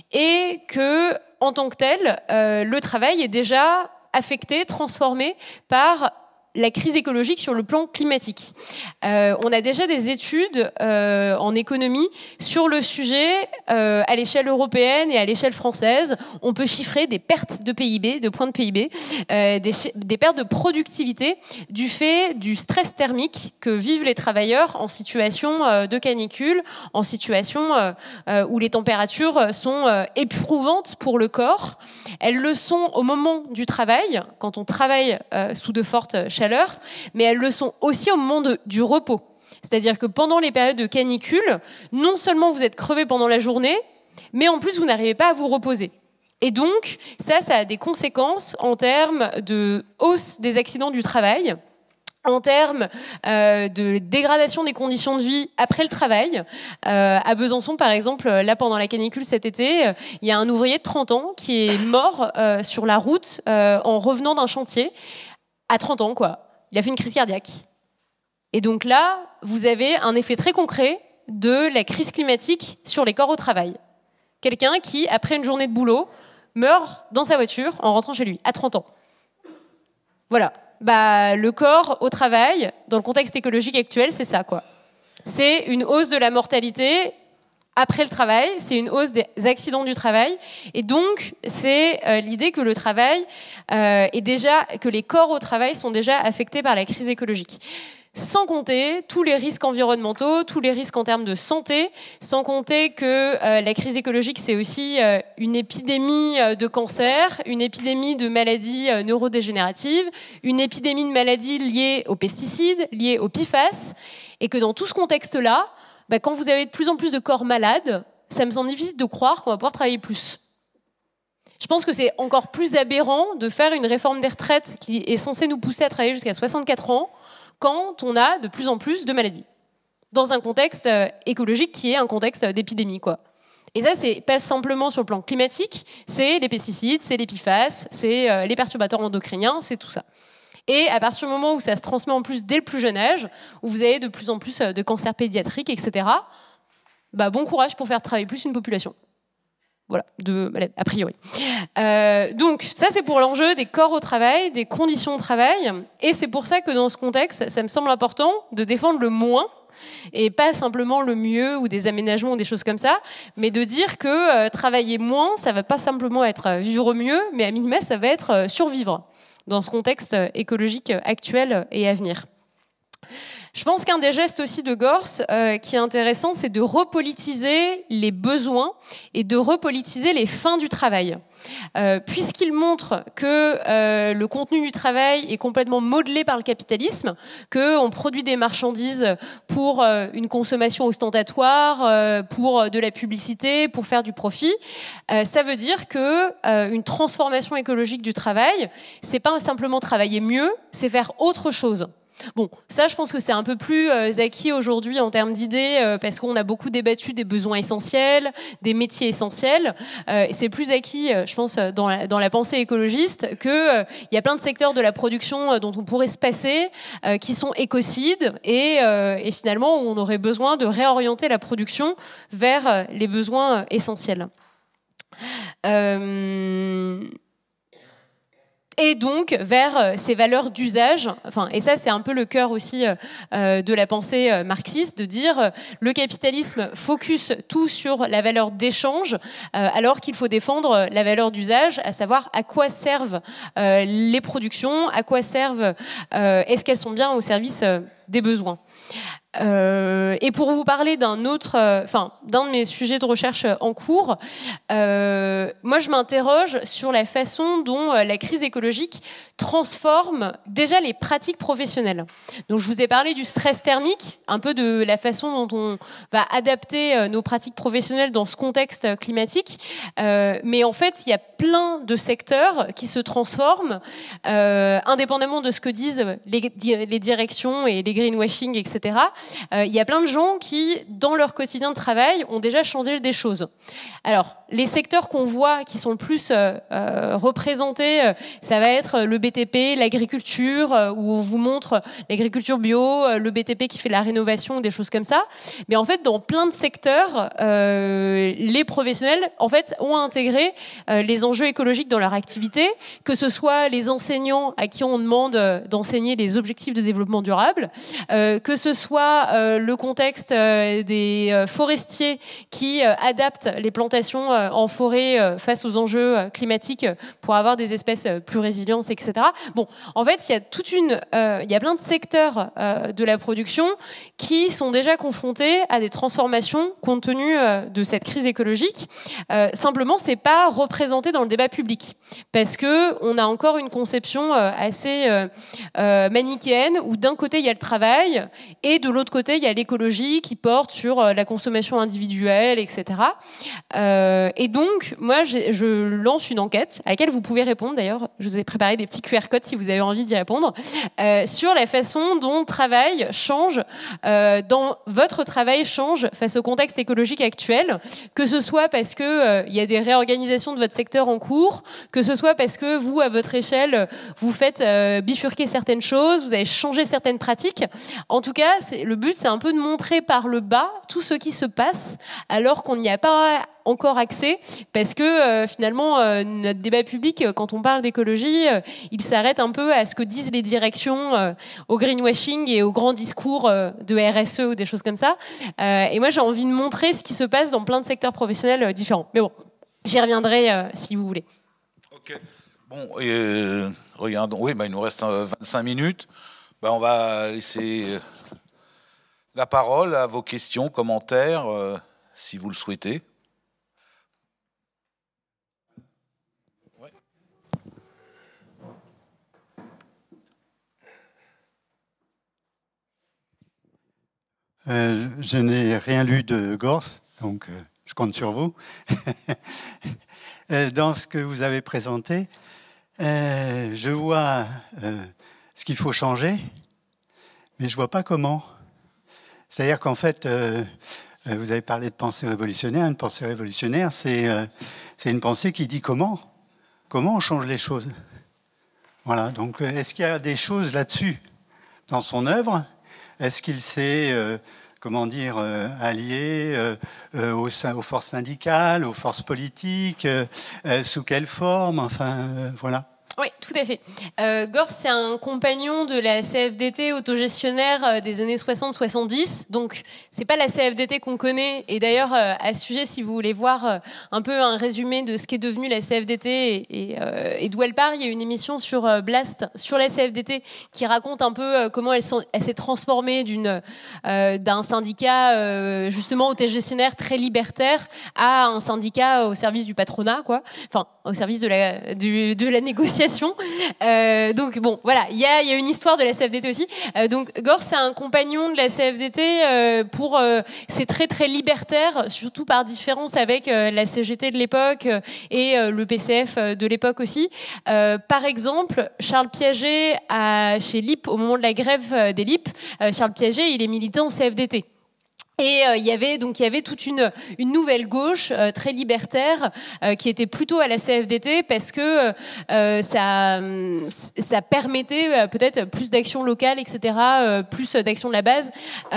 et que, en tant que tel, euh, le travail est déjà affecté, transformé par la crise écologique sur le plan climatique. Euh, on a déjà des études euh, en économie sur le sujet euh, à l'échelle européenne et à l'échelle française. On peut chiffrer des pertes de P I B, de points de P I B, euh, des, des pertes de productivité du fait du stress thermique que vivent les travailleurs en situation euh, de canicule, en situation euh, euh, où les températures sont euh, éprouvantes pour le corps. Elles le sont au moment du travail, quand on travaille euh, sous de fortes chaleurs, mais elles le sont aussi au moment de, du repos. C'est-à-dire que pendant les périodes de canicule, non seulement vous êtes crevé pendant la journée, mais en plus vous n'arrivez pas à vous reposer. Et donc, ça, ça a des conséquences en termes de hausse des accidents du travail, en termes euh, de dégradation des conditions de vie après le travail. Euh, à Besançon, par exemple, là, pendant la canicule cet été, il y a un ouvrier de trente ans qui est mort euh, sur la route euh, en revenant d'un chantier. À trente ans, quoi. Il a fait une crise cardiaque. Et donc là, vous avez un effet très concret de la crise climatique sur les corps au travail. Quelqu'un qui, après une journée de boulot, meurt dans sa voiture en rentrant chez lui, à trente ans. Voilà. Bah, le corps au travail, dans le contexte écologique actuel, c'est ça, quoi. C'est une hausse de la mortalité après le travail, c'est une hausse des accidents du travail, et donc c'est euh, l'idée que le travail euh, est déjà, que les corps au travail sont déjà affectés par la crise écologique. Sans compter tous les risques environnementaux, tous les risques en termes de santé, sans compter que euh, la crise écologique, c'est aussi euh, une épidémie de cancer, une épidémie de maladies euh, neurodégénératives, une épidémie de maladies liées aux pesticides, liées aux P F A S, et que dans tout ce contexte-là, bah, quand vous avez de plus en plus de corps malades, ça me semble difficile de croire qu'on va pouvoir travailler plus. Je pense que c'est encore plus aberrant de faire une réforme des retraites qui est censée nous pousser à travailler jusqu'à soixante-quatre ans quand on a de plus en plus de maladies, dans un contexte écologique qui est un contexte d'épidémie, quoi. Et ça, c'est pas simplement sur le plan climatique, c'est les pesticides, c'est les P F A S, c'est les perturbateurs endocriniens, c'est tout ça. Et à partir du moment où ça se transmet en plus dès le plus jeune âge, où vous avez de plus en plus de cancers pédiatriques, et cetera, bah bon courage pour faire travailler plus une population. Voilà, de, a priori. Euh, donc, ça, c'est pour l'enjeu des corps au travail, des conditions de travail. Et c'est pour ça que dans ce contexte, ça me semble important de défendre le moins, et pas simplement le mieux ou des aménagements ou des choses comme ça, mais de dire que euh, travailler moins, ça va pas simplement être vivre mieux, mais à minima, ça va être euh, survivre dans ce contexte écologique actuel et à venir. Je pense qu'un des gestes aussi de Gorce euh, qui est intéressant, c'est de repolitiser les besoins et de repolitiser les fins du travail. Euh, puisqu'il montre que euh, le contenu du travail est complètement modelé par le capitalisme, qu'on produit des marchandises pour euh, une consommation ostentatoire, euh, pour de la publicité, pour faire du profit, euh, ça veut dire que euh, une transformation écologique du travail, c'est pas simplement travailler mieux, c'est faire autre chose. Bon, ça, je pense que c'est un peu plus euh, acquis aujourd'hui en termes d'idées, euh, parce qu'on a beaucoup débattu des besoins essentiels, des métiers essentiels. Euh, et c'est plus acquis, euh, je pense, dans la, dans la pensée écologiste, qu'il euh, y a plein de secteurs de la production euh, dont on pourrait se passer, euh, qui sont écocides, et, euh, et finalement, où on aurait besoin de réorienter la production vers euh, les besoins euh, essentiels. Euh... Et donc vers ces valeurs d'usage. Enfin, et ça, c'est un peu le cœur aussi euh, de la pensée euh, marxiste, de dire euh, le capitalisme focus tout sur la valeur d'échange, euh, alors qu'il faut défendre la valeur d'usage, à savoir à quoi servent euh, les productions, à quoi servent, euh, est-ce qu'elles sont bien au service euh, des besoins. Euh, et pour vous parler d'un autre, enfin euh, d'un de mes sujets de recherche en cours, euh, moi je m'interroge sur la façon dont euh, la crise écologique transforme déjà les pratiques professionnelles. Donc je vous ai parlé du stress thermique, un peu de la façon dont on va adapter euh, nos pratiques professionnelles dans ce contexte climatique, euh, mais en fait il y a plein de secteurs qui se transforment, euh, indépendamment de ce que disent les, les directions et les greenwashing, et cetera. Il euh, y a plein de gens qui, dans leur quotidien de travail, ont déjà changé des choses. Alors, les secteurs qu'on voit qui sont le plus euh, euh, représentés, euh, ça va être le B T P, l'agriculture, euh, où on vous montre l'agriculture bio, euh, le B T P qui fait la rénovation, des choses comme ça. Mais en fait, dans plein de secteurs, euh, les professionnels, en fait, ont intégré euh, les enjeux écologiques dans leur activité, que ce soit les enseignants à qui on demande euh, d'enseigner les objectifs de développement durable, euh, que ce soit euh, le contexte euh, des euh, forestiers qui euh, adaptent les plantations euh, en forêt euh, face aux enjeux euh, climatiques euh, pour avoir des espèces euh, plus résilientes, et cetera. Bon, en fait, il y a toute une, euh, il y a plein de secteurs euh, de la production qui sont déjà confrontés à des transformations compte tenu euh, de cette crise écologique. Euh, simplement, c'est pas représenté dans le débat public parce que on a encore une conception euh, assez euh, euh, manichéenne où d'un côté il y a le travail et de l'autre côté il y a l'écologie qui porte sur euh, la consommation individuelle, et cetera. Euh, et donc, moi, je lance une enquête à laquelle vous pouvez répondre. D'ailleurs, je vous ai préparé des petits Q R codes si vous avez envie d'y répondre euh, sur la façon dont le travail change, euh, dont votre travail change face au contexte écologique actuel, que ce soit parce que euh, il y a des réorganisations de votre secteur en cours, que ce soit parce que vous, à votre échelle, vous faites euh, bifurquer certaines choses, vous avez changé certaines pratiques. En tout cas, c'est, le but, c'est un peu de montrer par le bas tout ce qui se passe alors qu'on n'y a pas encore accès, parce que euh, finalement, euh, notre débat public, euh, quand on parle d'écologie, euh, il s'arrête un peu à ce que disent les directions, euh, au greenwashing et aux grands discours euh, de R S E ou des choses comme ça. Euh, et moi, j'ai envie de montrer ce qui se passe dans plein de secteurs professionnels euh, différents. Mais bon, j'y reviendrai euh, si vous voulez. Ok. Bon, euh, regardons. Oui, bah, il nous reste euh, vingt-cinq minutes. Bah, on va laisser euh, la parole à vos questions, commentaires, euh, si vous le souhaitez. Euh, je n'ai rien lu de Gorce, donc euh, je compte sur vous. Dans ce que vous avez présenté, euh, je vois euh, ce qu'il faut changer, mais je ne vois pas comment. C'est-à-dire qu'en fait, euh, vous avez parlé de pensée révolutionnaire. Une pensée révolutionnaire, c'est euh, c'est une pensée qui dit comment. Comment on change les choses. Voilà, donc est-ce qu'il y a des choses là-dessus dans son œuvre? Est-ce qu'il s'est, euh, comment dire, euh, allié euh, euh, aux, aux forces syndicales, aux forces politiques, euh, euh, sous quelle forme? Enfin, euh, voilà. Oui, tout à fait. Euh, Gors, c'est un compagnon de la C F D T autogestionnaire euh, des années soixante soixante-dix. Donc, c'est pas la C F D T qu'on connaît. Et d'ailleurs, euh, à ce sujet, si vous voulez voir euh, un peu un résumé de ce qu'est devenu la C F D T et, et, euh, et d'où elle part, il y a une émission sur euh, Blast, sur la C F D T, qui raconte un peu euh, comment elle, sont, elle s'est transformée d'une, euh, d'un syndicat euh, justement autogestionnaire très libertaire à un syndicat au service du patronat, quoi. Enfin, au service de la, du, de la négociation. Euh, donc bon, voilà, il y a, y a une histoire de la C F D T aussi. Euh, donc Gors, c'est un compagnon de la C F D T euh, pour euh, c'est très très libertaire, surtout par différence avec euh, la C G T de l'époque euh, et euh, le P C F de l'époque aussi. Euh, par exemple, Charles Piaget a, chez L I P, au moment de la grève des L I P, euh, Charles Piaget, il est militant C F D T. Et il euh, y avait donc il y avait toute une une nouvelle gauche euh, très libertaire euh, qui était plutôt à la C F D T parce que euh, ça ça permettait euh, peut-être plus d'action locale, et cetera, euh, plus d'action de la base.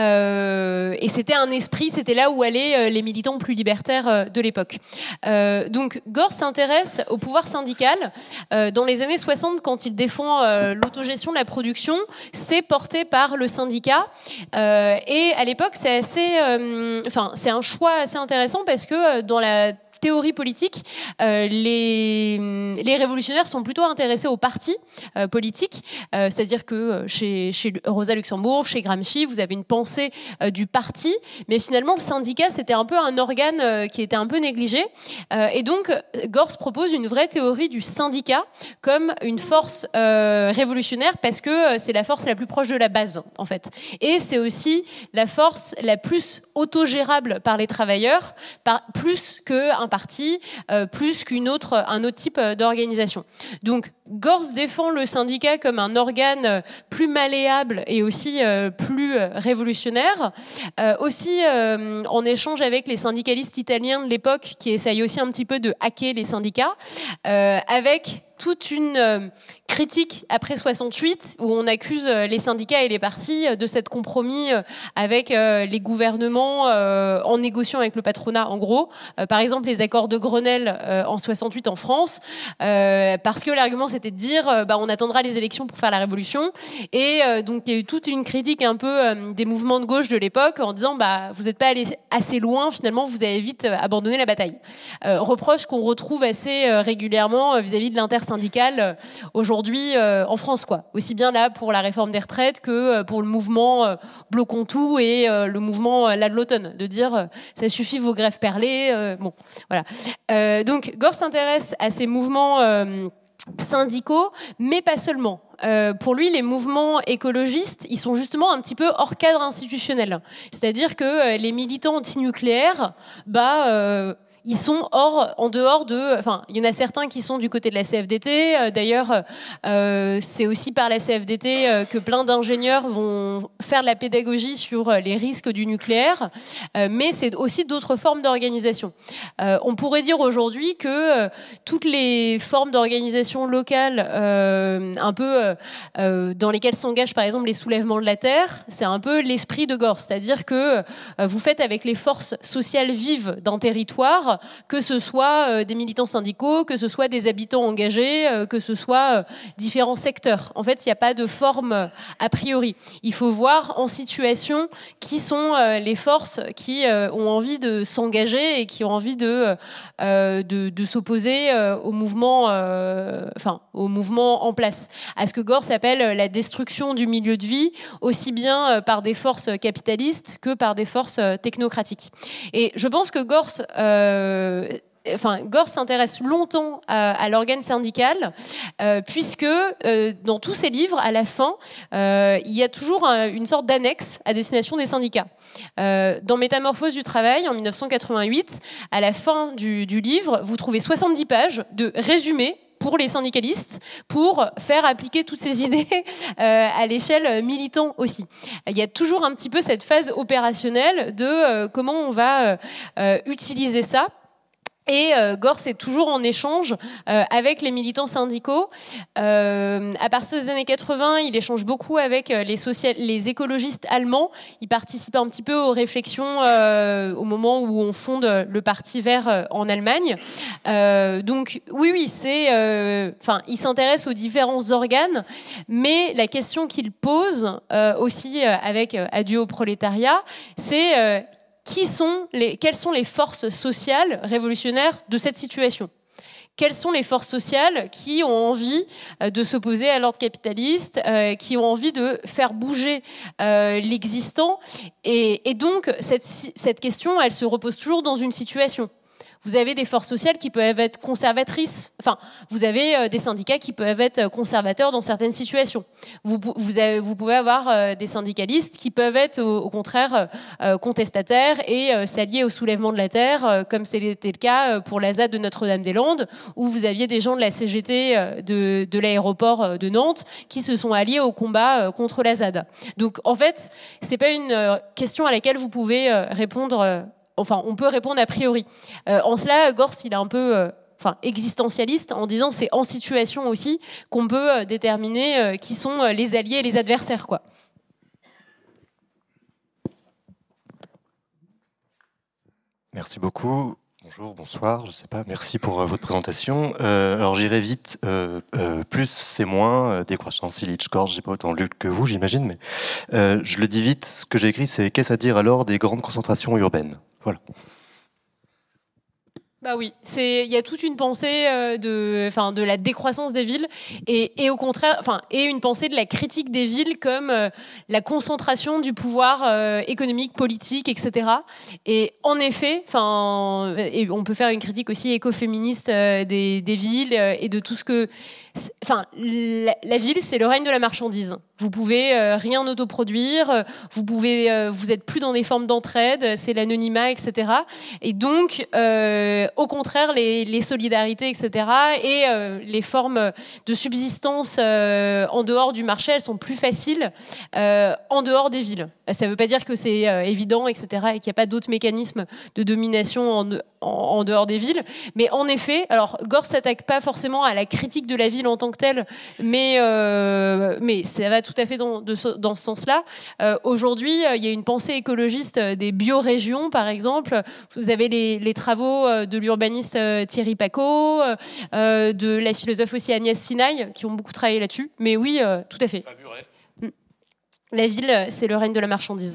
Euh, et c'était un esprit, c'était là où allaient euh, les militants plus libertaires euh, de l'époque. Euh, donc Gors s'intéresse au pouvoir syndical euh, dans les années soixante quand il défend euh, l'autogestion de la production. C'est porté par le syndicat euh, et à l'époque c'est assez Euh, enfin, c'est un choix assez intéressant parce que euh, dans la théorie politique, euh, les, les révolutionnaires sont plutôt intéressés aux partis euh, politiques, euh, c'est-à-dire que chez, chez Rosa Luxembourg, chez Gramsci, vous avez une pensée euh, du parti, mais finalement le syndicat c'était un peu un organe euh, qui était un peu négligé, euh, et donc Gors propose une vraie théorie du syndicat comme une force euh, révolutionnaire parce que c'est la force la plus proche de la base en fait, et c'est aussi la force la plus autogérable par les travailleurs, par, plus qu'un parti, euh, plus qu'une autre, un autre type d'organisation. Donc, Gors défend le syndicat comme un organe plus malléable et aussi euh, plus révolutionnaire, euh, aussi euh, en échange avec les syndicalistes italiens de l'époque qui essayent aussi un petit peu de hacker les syndicats, euh, avec toute une euh, critique après soixante-huit où on accuse euh, les syndicats et les partis euh, de cette compromis euh, avec euh, les gouvernements euh, en négociant avec le patronat en gros. Euh, par exemple les accords de Grenelle euh, en soixante-huit en France, euh, parce que l'argument c'était de dire euh, bah, on attendra les élections pour faire la révolution, et euh, donc il y a eu toute une critique un peu euh, des mouvements de gauche de l'époque en disant bah, vous n'êtes pas allé assez loin, finalement vous avez vite euh, abandonné la bataille. Euh, reproche qu'on retrouve assez euh, régulièrement euh, vis-à-vis de l'inter syndicale euh, aujourd'hui euh, en France, quoi. Aussi bien là pour la réforme des retraites que euh, pour le mouvement euh, bloquons tout et euh, le mouvement euh, là de l'automne, de dire euh, ça suffit vos grèves perlées. Euh, bon, voilà. Euh, donc Gors s'intéresse à ces mouvements euh, syndicaux, mais pas seulement. Euh, pour lui, les mouvements écologistes, ils sont justement un petit peu hors cadre institutionnel. C'est-à-dire que euh, les militants antinucléaires, bah euh, ils sont hors, en dehors de... Enfin, il y en a certains qui sont du côté de la C F D T. Euh, d'ailleurs, euh, c'est aussi par la C F D T euh, que plein d'ingénieurs vont faire de la pédagogie sur les risques du nucléaire. Euh, mais c'est aussi d'autres formes d'organisation. Euh, on pourrait dire aujourd'hui que euh, toutes les formes d'organisation locale, euh, un peu euh, dans lesquelles s'engagent par exemple les soulèvements de la terre, c'est un peu l'esprit de Gors. C'est-à-dire que euh, vous faites avec les forces sociales vives d'un territoire, que ce soit euh, des militants syndicaux, que ce soit des habitants engagés, euh, que ce soit euh, différents secteurs. En fait, il n'y a pas de forme euh, a priori. Il faut voir en situation qui sont euh, les forces qui euh, ont envie de s'engager et qui ont envie de, euh, de, de s'opposer euh, au mouvement, euh, enfin, au mouvement en place. À ce que Gors appelle la destruction du milieu de vie, aussi bien euh, par des forces capitalistes que par des forces euh, technocratiques. Et je pense que Gors euh, Enfin, Gorce s'intéresse longtemps à, à l'organe syndical, euh, puisque euh, dans tous ses livres, à la fin, euh, il y a toujours un, une sorte d'annexe à destination des syndicats. Euh, dans Métamorphose du travail, en mille neuf cent quatre-vingt-huit, à la fin du, du livre, vous trouvez soixante-dix pages de résumés pour les syndicalistes, pour faire appliquer toutes ces idées euh, à l'échelle militant aussi. Il y a toujours un petit peu cette phase opérationnelle de euh, comment on va euh, utiliser ça. Et euh, Gorce est toujours en échange euh, avec les militants syndicaux. Euh, à partir des années quatre-vingts, il échange beaucoup avec les, social- les écologistes allemands. Il participe un petit peu aux réflexions euh, au moment où on fonde le Parti vert euh, en Allemagne. Euh, donc oui, oui, c'est, enfin, euh, il s'intéresse aux différents organes, mais la question qu'il pose euh, aussi euh, avec euh, Adieu au prolétariat, c'est euh, Qui sont les, quelles sont les forces sociales révolutionnaires de cette situation ? Quelles sont les forces sociales qui ont envie de s'opposer à l'ordre capitaliste, euh, qui ont envie de faire bouger euh, l'existant ? et, et donc, cette, cette question, elle se repose toujours dans une situation. Vous avez des forces sociales qui peuvent être conservatrices. Enfin, vous avez euh, des syndicats qui peuvent être conservateurs dans certaines situations. Vous, vous, avez, vous pouvez avoir euh, des syndicalistes qui peuvent être, au, au contraire, euh, contestataires et euh, s'allier au soulèvement de la terre, euh, comme c'était le cas pour la Z A D de Notre-Dame-des-Landes, où vous aviez des gens de la C G T euh, de, de l'aéroport de Nantes qui se sont alliés au combat euh, contre la Z A D. Donc, en fait, c'est pas une euh, question à laquelle vous pouvez euh, répondre. Euh, Enfin, on peut répondre a priori. Euh, en cela, Gorce, il est un peu euh, enfin, existentialiste en disant c'est en situation aussi qu'on peut euh, déterminer euh, qui sont euh, les alliés et les adversaires, quoi. Merci beaucoup. Bonjour, bonsoir, je sais pas, merci pour euh, votre présentation. Euh, alors j'irai vite, euh, euh, plus c'est moins, euh, décroissance, Illich, Gorce, j'ai pas autant lu que vous, j'imagine, mais euh, je le dis vite, ce que j'ai écrit, c'est qu'est-ce à dire alors des grandes concentrations urbaines ? Voilà. Bah oui, c'est il y a toute une pensée euh, de, enfin de la décroissance des villes et, et au contraire, enfin et une pensée de la critique des villes comme euh, la concentration du pouvoir euh, économique, politique, et cetera. Et en effet, enfin, et on peut faire une critique aussi écoféministe euh, des, des villes euh, et de tout ce que, enfin, la, la ville, c'est le règne de la marchandise. Vous pouvez euh, rien autoproduire, vous pouvez, euh, vous êtes plus dans des formes d'entraide, c'est l'anonymat, et cetera. Et donc, euh, au contraire, les, les solidarités, et cetera, et euh, les formes de subsistance euh, en dehors du marché, elles sont plus faciles euh, en dehors des villes. Ça ne veut pas dire que c'est euh, évident, et cetera, et qu'il n'y a pas d'autres mécanismes de domination en, en, en dehors des villes. Mais en effet, alors Gorce s'attaque pas forcément à la critique de la ville en tant que telle, mais, euh, mais ça va tout à fait dans, de, dans ce sens-là. Euh, aujourd'hui, il y a une pensée écologiste des biorégions, par exemple. Vous avez les, les travaux de l'urbaniste Thierry Pacaud, euh, de la philosophe aussi Agnès Sinaï, qui ont beaucoup travaillé là-dessus. Mais oui, euh, tout à fait. La ville, c'est le règne de la marchandise.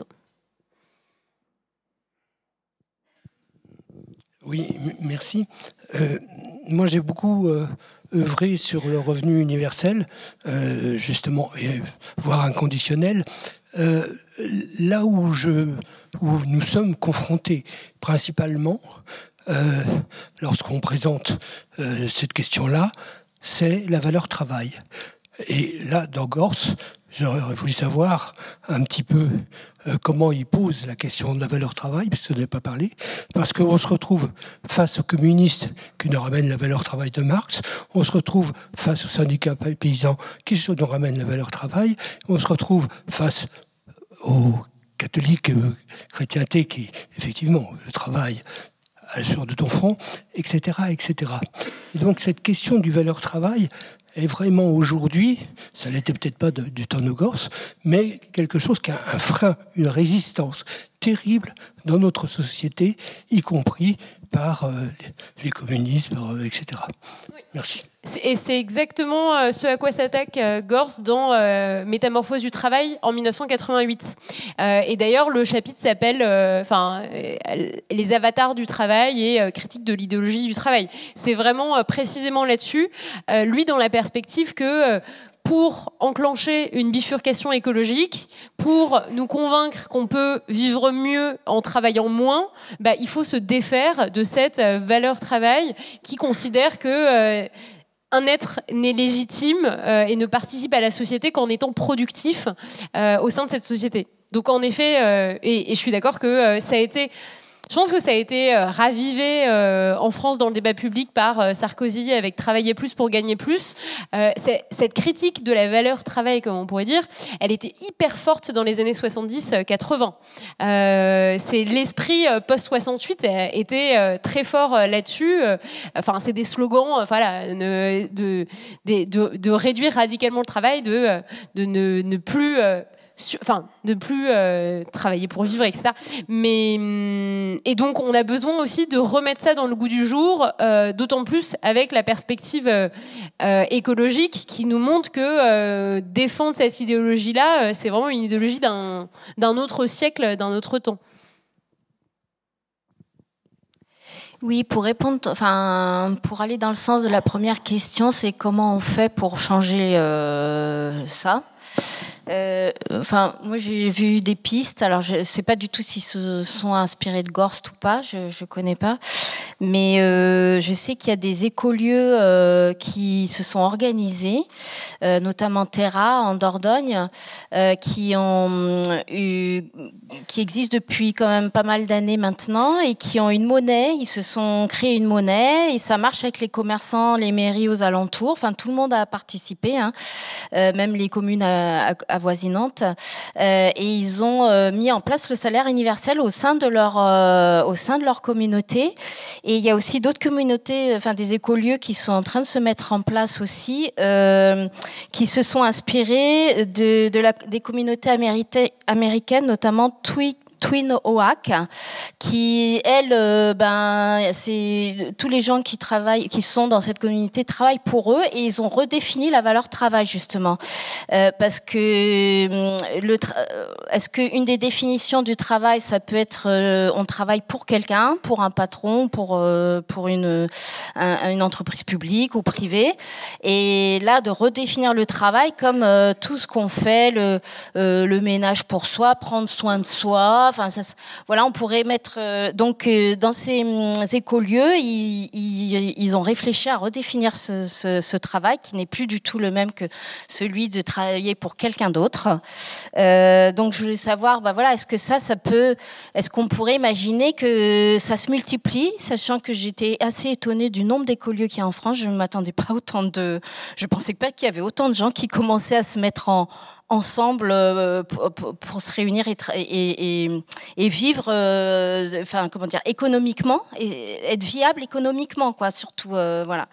Oui, m- merci. Euh, moi, j'ai beaucoup euh, œuvré sur le revenu universel, euh, justement, et, voire inconditionnel. Euh, là où, je, où nous sommes confrontés principalement, euh, lorsqu'on présente euh, cette question-là, c'est la valeur travail. Et là, dans Gorce, j'aurais voulu savoir un petit peu euh, comment il pose la question de la valeur travail, parce que je n'ai pas parlé, parce qu'on se retrouve face aux communistes qui nous ramènent la valeur travail de Marx, on se retrouve face aux syndicats paysans qui nous ramènent la valeur travail, on se retrouve face aux catholiques euh, chrétientés qui, effectivement, le travail à la sueur de ton front, et cetera, et cetera. Et donc cette question du valeur travail est vraiment aujourd'hui, ça n'était peut-être pas de, du temps de Gorce, mais quelque chose qui a un frein, une résistance terrible dans notre société, y compris par euh, les communistes, par, euh, et cetera. Oui. Merci. Et c'est exactement euh, ce à quoi s'attaque euh, Gorce dans euh, Métamorphose du travail en mille neuf cent quatre-vingt-huit. Euh, et d'ailleurs, le chapitre s'appelle enfin euh, Les avatars du travail et euh, critique de l'idéologie du travail. C'est vraiment euh, précisément là-dessus, euh, lui dans la perspective que euh, pour enclencher une bifurcation écologique, pour nous convaincre qu'on peut vivre mieux en travaillant moins, bah, il faut se défaire de cette valeur travail qui considère que euh, un être n'est légitime euh, et ne participe à la société qu'en étant productif euh, au sein de cette société. Donc en effet, euh, et, et je suis d'accord que euh, ça a été... Je pense que ça a été euh, ravivé euh, en France dans le débat public par euh, Sarkozy avec travailler plus pour gagner plus. Euh, cette critique de la valeur travail, comme on pourrait dire, elle était hyper forte dans les années soixante-dix quatre-vingts. Euh, c'est l'esprit euh, post soixante-huit euh, était euh, très fort euh, là-dessus. Euh, enfin, c'est des slogans, euh, voilà, de, de, de, de, de réduire radicalement le travail, de, de ne, ne plus euh, enfin, de plus euh, travailler pour vivre, et cetera. Mais, et donc, on a besoin aussi de remettre ça dans le goût du jour, euh, d'autant plus avec la perspective euh, euh, écologique qui nous montre que euh, défendre cette idéologie-là, euh, c'est vraiment une idéologie d'un, d'un autre siècle, d'un autre temps. Oui, pour répondre, enfin, pour aller dans le sens de la première question, c'est comment on fait pour changer euh, ça. Euh, enfin, moi j'ai vu des pistes. Alors, je sais pas du tout s'ils se sont inspirés de Gorst ou pas. Je je connais pas, mais euh, je sais qu'il y a des écolieux euh, qui se sont organisés, euh, notamment Terra en Dordogne, euh, qui ont eu, qui existent depuis quand même pas mal d'années maintenant et qui ont une monnaie. Ils se sont créés une monnaie et ça marche avec les commerçants, les mairies aux alentours. Enfin, tout le monde a participé, hein, euh, même les communes à, à, avoisinantes. Euh, et ils ont euh, mis en place le salaire universel au sein de leur euh, au sein de leur communauté. Et il y a aussi d'autres communautés, enfin des écolieux qui sont en train de se mettre en place aussi, euh, qui se sont inspirés de, de la, des communautés américaines, notamment Twig. Twin Oak, qui elle, euh, ben, c'est tous les gens qui travaillent, qui sont dans cette communauté travaillent pour eux et ils ont redéfini la valeur travail justement, euh, parce que le, tra- est-ce qu'une des définitions du travail, ça peut être, euh, on travaille pour quelqu'un, pour un patron, pour euh, pour une un, une entreprise publique ou privée, et là de redéfinir le travail comme euh, tout ce qu'on fait, le euh, le ménage pour soi, prendre soin de soi. Enfin, ça, voilà, on pourrait mettre euh, donc euh, dans ces, ces écolieux, ils, ils, ils ont réfléchi à redéfinir ce, ce, ce travail qui n'est plus du tout le même que celui de travailler pour quelqu'un d'autre. Euh, donc, je voulais savoir, bah voilà, est-ce que ça, ça peut, est-ce qu'on pourrait imaginer que ça se multiplie, sachant que j'étais assez étonnée du nombre d'écolieux qu'il y a en France. Je ne m'attendais pas à autant de, je pensais pas qu'il y avait autant de gens qui commençaient à se mettre en ensemble euh, pour, pour se réunir et, et, et, et vivre, euh, enfin comment dire, économiquement, et être viable économiquement, quoi, surtout, euh, voilà.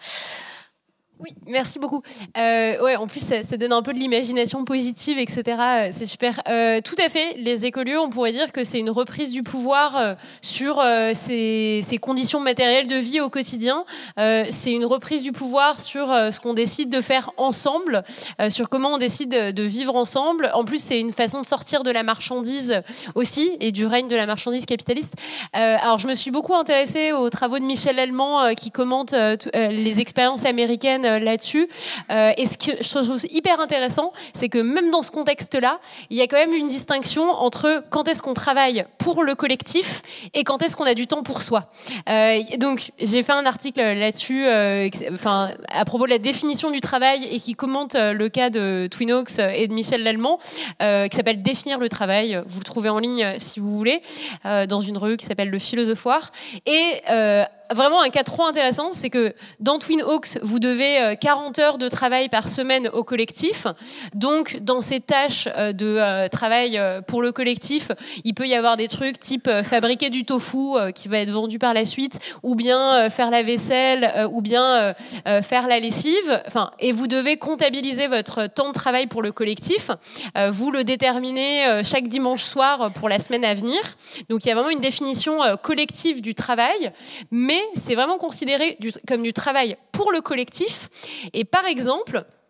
Oui, merci beaucoup. Euh, ouais, en plus, ça, ça donne un peu de l'imagination positive, et cetera. C'est super. Euh, tout à fait. Les écolieux, on pourrait dire que c'est une reprise du pouvoir euh, sur euh, ces, ces conditions matérielles de vie au quotidien. Euh, c'est une reprise du pouvoir sur euh, ce qu'on décide de faire ensemble, euh, sur comment on décide de, de vivre ensemble. En plus, c'est une façon de sortir de la marchandise aussi et du règne de la marchandise capitaliste. Euh, alors, je me suis beaucoup intéressée aux travaux de Michel Allemand euh, qui commente euh, t- euh, les expériences américaines là-dessus. Euh, et ce que je trouve hyper intéressant, c'est que même dans ce contexte-là, il y a quand même une distinction entre quand est-ce qu'on travaille pour le collectif et quand est-ce qu'on a du temps pour soi. Euh, donc, j'ai fait un article là-dessus, euh, enfin, à propos de la définition du travail et qui commente euh, le cas de Twin Oaks et de Michel Lallemand, euh, qui s'appelle Définir le travail. Vous le trouvez en ligne euh, si vous voulez, euh, dans une revue qui s'appelle Le Philosophoire. Et euh, vraiment un cas trop intéressant, c'est que dans Twin Oaks, vous devez quarante heures de travail par semaine au collectif. Donc, dans ces tâches de euh, travail pour le collectif, il peut y avoir des trucs type euh, fabriquer du tofu euh, qui va être vendu par la suite, ou bien euh, faire la vaisselle, euh, ou bien euh, euh, faire la lessive. Enfin, et vous devez comptabiliser votre temps de travail pour le collectif. Euh, vous le déterminez euh, chaque dimanche soir pour la semaine à venir. Donc, il y a vraiment une définition euh, collective du travail, mais c'est vraiment considéré du, comme du travail pour le collectif. Et par exemple,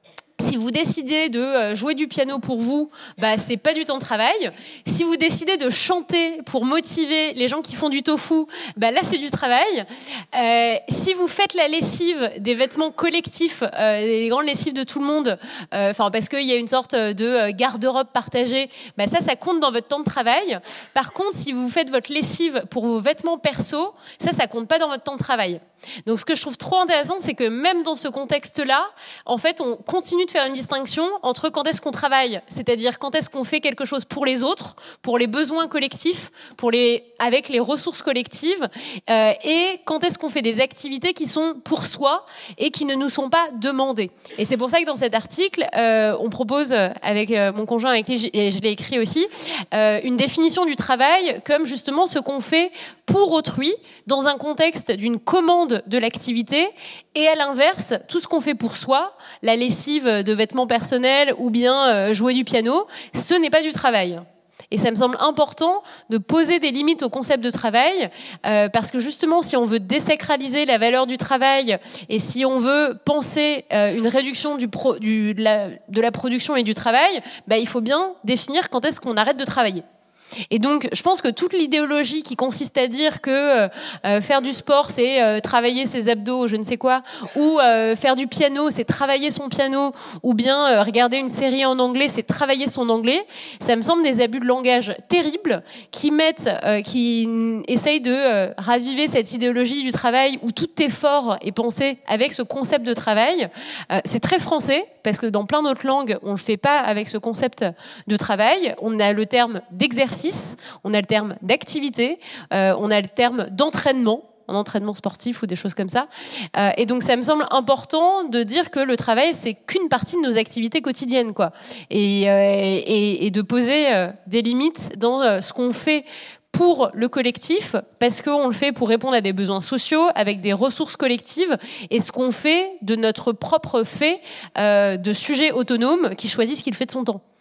Si vous décidez de jouer du piano pour vous, bah, c'est pas du temps de travail. Si vous décidez de chanter pour motiver les gens qui font du tofu, bah, là, c'est du travail. Euh, si vous faites la lessive des vêtements collectifs, euh, les grandes lessives de tout le monde, euh, parce qu'il y a une sorte de garde-robe partagée, bah, ça, ça compte dans votre temps de travail. Par contre, si vous faites votre lessive pour vos vêtements perso, ça, ça compte pas dans votre temps de travail. Donc, ce que je trouve trop intéressant, c'est que même dans ce contexte-là, en fait, on continue de faire une distinction entre quand est-ce qu'on travaille, c'est-à-dire quand est-ce qu'on fait quelque chose pour les autres, pour les besoins collectifs, pour les, avec les ressources collectives, euh, et quand est-ce qu'on fait des activités qui sont pour soi et qui ne nous sont pas demandées. Et c'est pour ça que dans cet article, euh, on propose, avec euh, mon conjoint, avec qui je l'ai écrit aussi, euh, une définition du travail comme justement ce qu'on fait pour autrui, dans un contexte d'une commande de l'activité, et à l'inverse, tout ce qu'on fait pour soi, la lessive de vêtements personnels ou bien euh, jouer du piano, ce n'est pas du travail. Et ça me semble important de poser des limites au concept de travail, euh, parce que justement, si on veut désacraliser la valeur du travail et si on veut penser euh, une réduction du pro, du, de, la, de la production et du travail, bah, il faut bien définir quand est-ce qu'on arrête de travailler. Et donc, je pense que toute l'idéologie qui consiste à dire que euh, faire du sport, c'est euh, travailler ses abdos, je ne sais quoi, ou euh, faire du piano, c'est travailler son piano, ou bien euh, regarder une série en anglais, c'est travailler son anglais, ça me semble des abus de langage terribles qui mettent, euh, qui essayent de euh, raviver cette idéologie du travail où tout effort est pensé avec ce concept de travail. Euh, c'est très français, parce que dans plein d'autres langues, on ne le fait pas avec ce concept de travail. On a le terme d'exercice, on a le terme d'activité, euh, on a le terme d'entraînement, un entraînement sportif ou des choses comme ça. Euh, et donc, ça me semble important de dire que le travail, c'est qu'une partie de nos activités quotidiennes, quoi. Et, euh, et, et de poser euh, des limites dans euh, ce qu'on fait pour le collectif, parce qu'on le fait pour répondre à des besoins sociaux, avec des ressources collectives, et ce qu'on fait de notre propre fait euh, de sujet autonome qui choisit ce qu'il fait de son temps.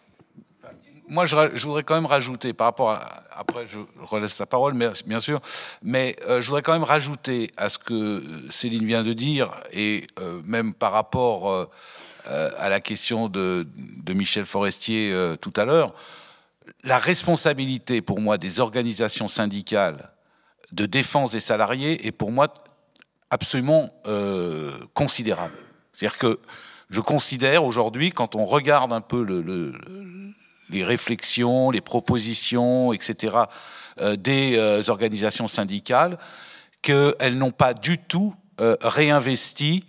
Moi, je, je voudrais quand même rajouter, par rapport à... Après, je relaisse la parole, mais, bien sûr, mais euh, je voudrais quand même rajouter à ce que Céline vient de dire, et euh, même par rapport euh, à la question de, de Michel Forestier euh, tout à l'heure, la responsabilité, pour moi, des organisations syndicales de défense des salariés est, pour moi, absolument euh, considérable. C'est-à-dire que je considère aujourd'hui, quand on regarde un peu le, le, les réflexions, les propositions, et cetera, euh, des euh, organisations syndicales, qu'elles n'ont pas du tout euh, réinvesti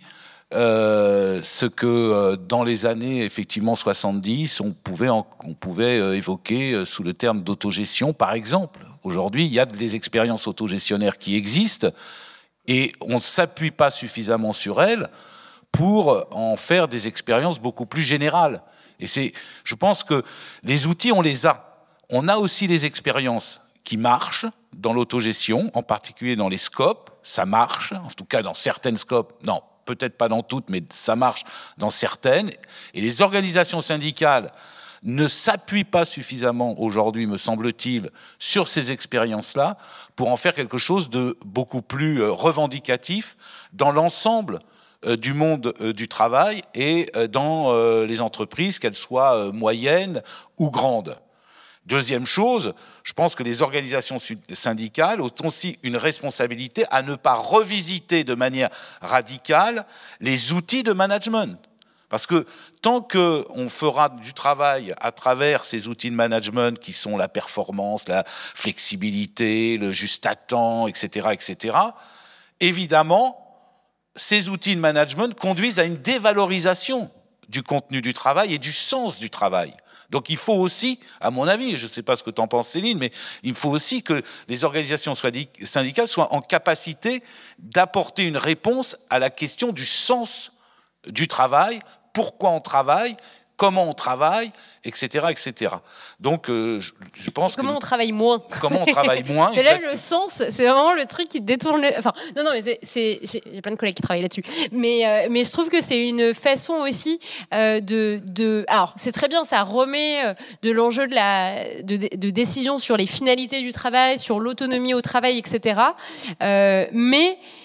Euh, ce que euh, dans les années effectivement soixante-dix, on pouvait, en, on pouvait euh, évoquer euh, sous le terme d'autogestion, par exemple. Aujourd'hui, il y a des expériences autogestionnaires qui existent et on ne s'appuie pas suffisamment sur elles pour en faire des expériences beaucoup plus générales. Et c'est, je pense que les outils, on les a. On a aussi les expériences qui marchent dans l'autogestion, en particulier dans les scopes. Ça marche, en tout cas dans certaines scopes. Non, peut-être pas dans toutes, mais ça marche dans certaines. Et les organisations syndicales ne s'appuient pas suffisamment aujourd'hui, me semble-t-il, sur ces expériences-là pour en faire quelque chose de beaucoup plus revendicatif dans l'ensemble du monde du travail et dans les entreprises, qu'elles soient moyennes ou grandes. Deuxième chose, je pense que les organisations syndicales ont aussi une responsabilité à ne pas revisiter de manière radicale les outils de management. Parce que tant qu'on fera du travail à travers ces outils de management qui sont la performance, la flexibilité, le juste à temps, et cetera, et cetera, évidemment, ces outils de management conduisent à une dévalorisation du contenu du travail et du sens du travail. Donc il faut aussi, à mon avis, je ne sais pas ce que tu en penses Céline, mais il faut aussi que les organisations syndicales soient en capacité d'apporter une réponse à la question du sens du travail, pourquoi on travaille, comment on travaille, et cetera, et cetera. Donc, euh, je, je pense comment que... on travaille moins. Comment on travaille moins. Et là, le sens, c'est vraiment le truc qui détourne... Les... Enfin, non, non, mais c'est, c'est... j'ai plein de collègues qui travaillent là-dessus. Mais, euh, mais je trouve que c'est une façon aussi euh, de, de... Alors, c'est très bien, ça remet euh, de l'enjeu de, la, de, de décision sur les finalités du travail, sur l'autonomie au travail, et cetera. Euh, mais...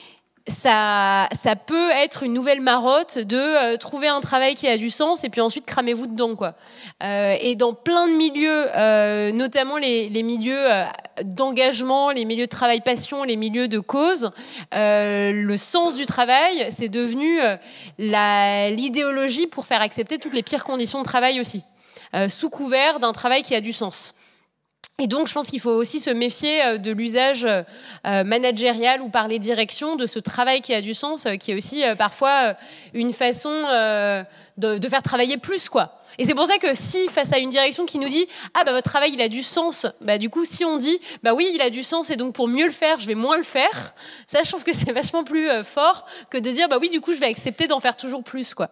ça, ça peut être une nouvelle marotte de euh, trouver un travail qui a du sens et puis ensuite cramez-vous dedans, quoi. Euh, et dans plein de milieux, euh, notamment les, les milieux euh, d'engagement, les milieux de travail passion, les milieux de cause, euh, le sens du travail, c'est devenu euh, la, l'idéologie pour faire accepter toutes les pires conditions de travail aussi, euh, sous couvert d'un travail qui a du sens. Et donc, je pense qu'il faut aussi se méfier de l'usage euh, managérial ou par les directions de ce travail qui a du sens, euh, qui est aussi euh, parfois euh, une façon euh, de, de faire travailler plus, quoi. Et c'est pour ça que si, face à une direction qui nous dit « Ah, bah, votre travail, il a du sens », bah, du coup, si on dit « Bah oui, il a du sens, et donc pour mieux le faire, je vais moins le faire », ça, je trouve que c'est vachement plus euh, fort que de dire « Bah oui, du coup, je vais accepter d'en faire toujours plus », quoi.